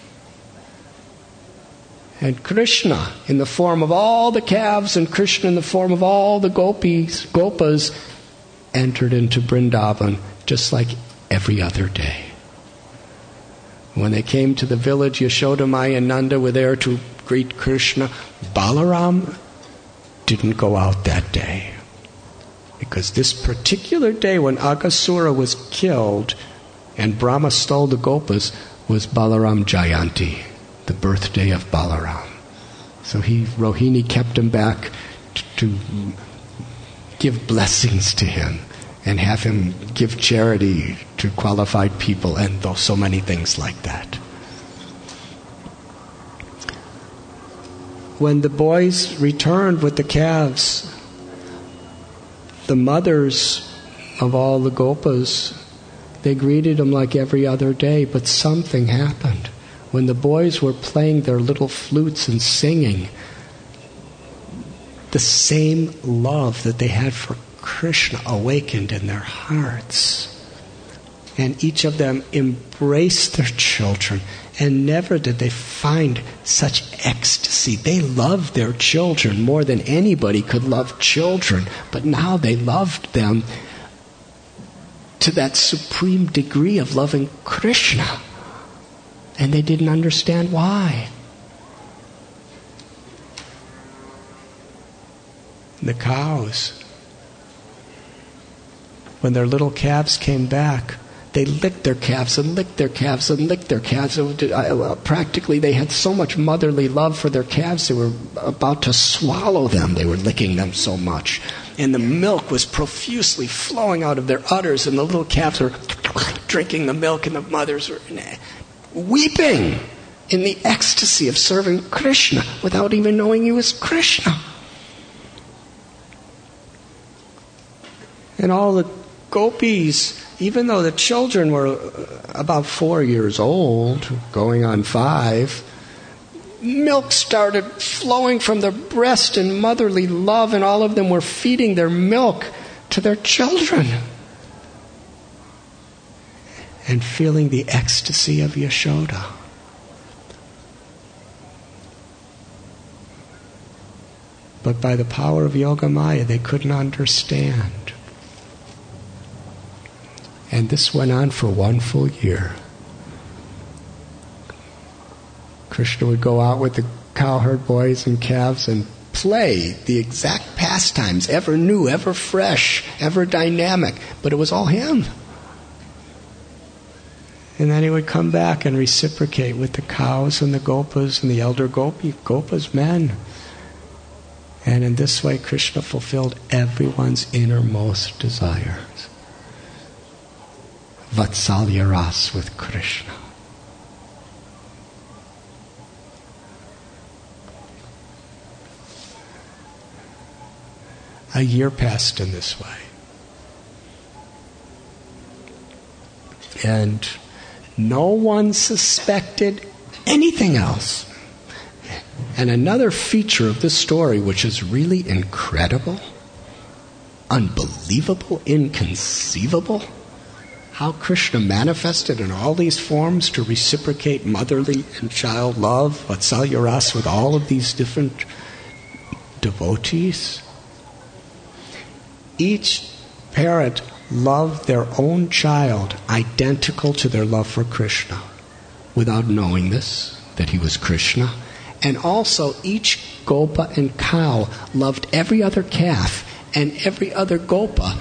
And Krishna, in the form of all the calves, and Krishna in the form of all the gopis, gopas, entered into Vrindavan just like every other day. When they came to the village, Yashoda, Maya, and Nanda were there to greet Krishna. Balaram didn't go out that day, because this particular day when Aghasura was killed and Brahma stole the gopas was Balaram Jayanti, the birthday of Balaram. So he, Rohini kept him back to, to give blessings to him and have him give charity to qualified people and so many things like that. When the boys returned with the calves, the mothers of all the gopas, they greeted them like every other day, but something happened. When the boys were playing their little flutes and singing, the same love that they had for Krishna awakened in their hearts. And each of them embraced their children, and never did they find such ecstasy. They loved their children more than anybody could love children, but now they loved them to that supreme degree of loving Krishna. And they didn't understand why. The cows, when their little calves came back, they licked their calves and licked their calves and licked their calves. Practically, they had so much motherly love for their calves, they were about to swallow them. They were licking them so much. And the milk was profusely flowing out of their udders, and the little calves were drinking the milk, and the mothers were weeping in the ecstasy of serving Krishna without even knowing he was Krishna. And all the gopis, even though the children were about four years old, going on five, milk started flowing from their breast in motherly love, and all of them were feeding their milk to their children and feeling the ecstasy of Yashoda. But by the power of Yogamaya, they couldn't understand. And this went on for one full year. Krishna would go out with the cowherd boys and calves and play the exact pastimes, ever new, ever fresh, ever dynamic, but it was all him. And then he would come back and reciprocate with the cows and the gopas and the elder gopi, gopas, men. And in this way, Krishna fulfilled everyone's innermost desires. Vatsalya Ras with Krishna. A year passed in this way. And no one suspected anything else. And another feature of this story, which is really incredible, unbelievable, inconceivable, how Krishna manifested in all these forms to reciprocate motherly and child love, Vatsalya Ras, with all of these different devotees. Each parent loved their own child identical to their love for Krishna, without knowing this, that he was Krishna. And also each gopa and cow loved every other calf and every other gopa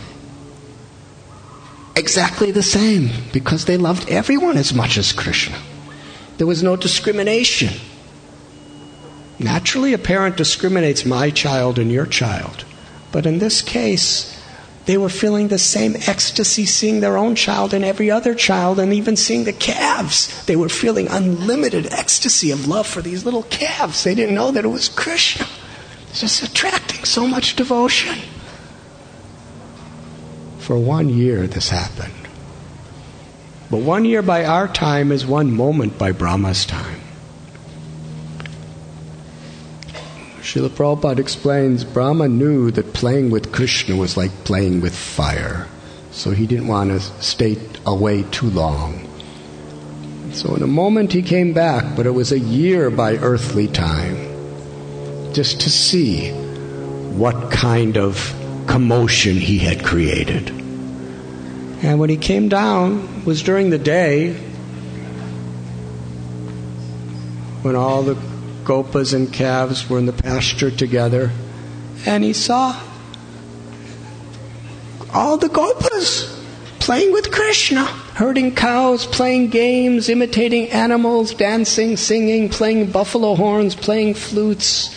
exactly the same, because they loved everyone as much as Krishna. There was no discrimination. Naturally, a parent discriminates my child and your child. But in this case, they were feeling the same ecstasy seeing their own child and every other child, and even seeing the calves. They were feeling unlimited ecstasy of love for these little calves. They didn't know that it was Krishna. It's just attracting so much devotion. For one year this happened. But one year by our time is one moment by Brahma's time. Srila Prabhupada explains, Brahma knew that playing with Krishna was like playing with fire. So he didn't want to stay away too long. So in a moment he came back, but it was a year by earthly time, just to see what kind of commotion he had created. And when he came down, it was during the day, when all the gopas and calves were in the pasture together, and he saw all the gopas playing with Krishna, herding cows, playing games, imitating animals, dancing, singing, playing buffalo horns, playing flutes,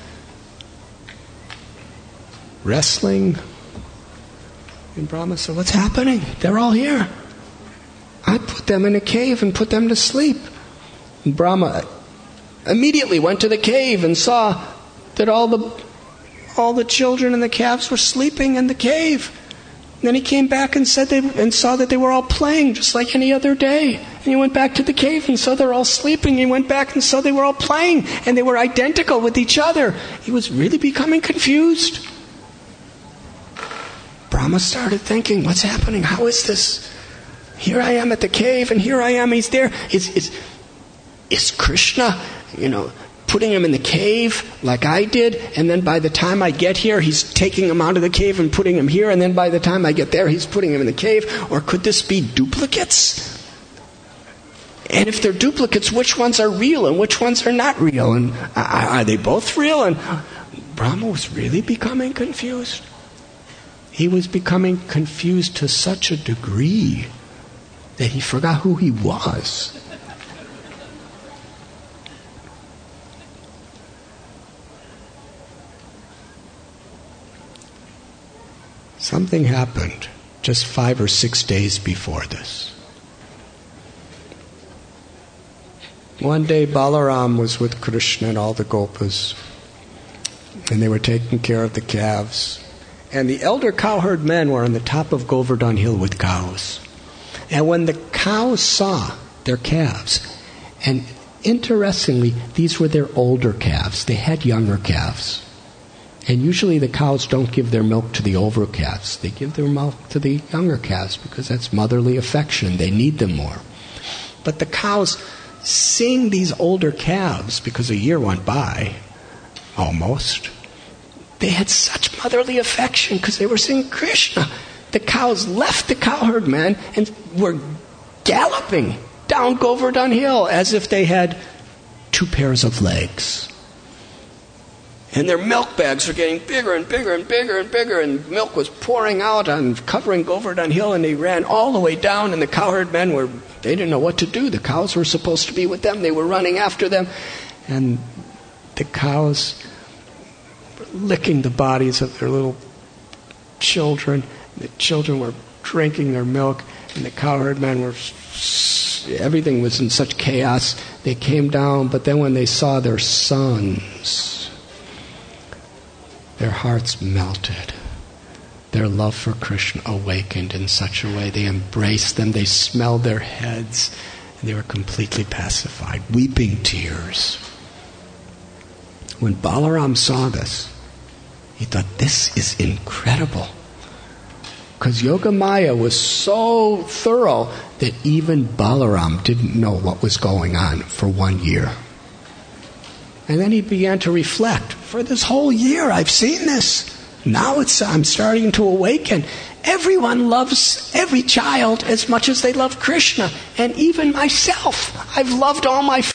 wrestling. And Brahma said, what's happening? They're all here. I put them in a cave and put them to sleep. And Brahma immediately went to the cave and saw that all the all the children and the calves were sleeping in the cave. And then he came back and said they and saw that they were all playing just like any other day. And he went back to the cave and saw they're all sleeping. He went back and saw they were all playing and they were identical with each other. He was really becoming confused. Brahma started thinking, what's happening? How is this? Here I am at the cave and here I am, he's there. Is is is Krishna, you know, putting him in the cave like I did, and then by the time I get here, he's taking him out of the cave and putting him here, and then by the time I get there, he's putting him in the cave? Or could this be duplicates? And if they're duplicates, which ones are real and which ones are not real? And are they both real? And Brahma was really becoming confused. He was becoming confused to such a degree that he forgot who he was. Something happened just five or six days before this. One day Balaram was with Krishna and all the gopas, and they were taking care of the calves. And the elder cowherd men were on the top of Govardhan Hill with cows. And when the cows saw their calves, and interestingly, these were their older calves. They had younger calves. And usually the cows don't give their milk to the older calves. They give their milk to the younger calves because that's motherly affection. They need them more. But the cows, seeing these older calves, because a year went by, almost, they had such motherly affection because they were seeing Krishna. The cows left the cowherd men and were galloping down Govardhan Hill as if they had two pairs of legs. And their milk bags were getting bigger and bigger and bigger and bigger, and milk was pouring out and covering Govardhan Hill, and they ran all the way down, and the cowherd men were, they didn't know what to do. The cows were supposed to be with them. They were running after them. And the cows were licking the bodies of their little children. The children were drinking their milk, and the cowherd men were, everything was in such chaos. They came down, but then when they saw their sons, their hearts melted. Their love for Krishna awakened in such a way. They embraced them, they smelled their heads, and they were completely pacified, weeping tears. When Balaram saw this, he thought, this is incredible. Because Yogamaya was so thorough that even Balaram didn't know what was going on for one year. And then he began to reflect. For this whole year I've seen this. Now it's I'm starting to awaken. Everyone loves every child as much as they love Krishna. And even myself. I've loved all my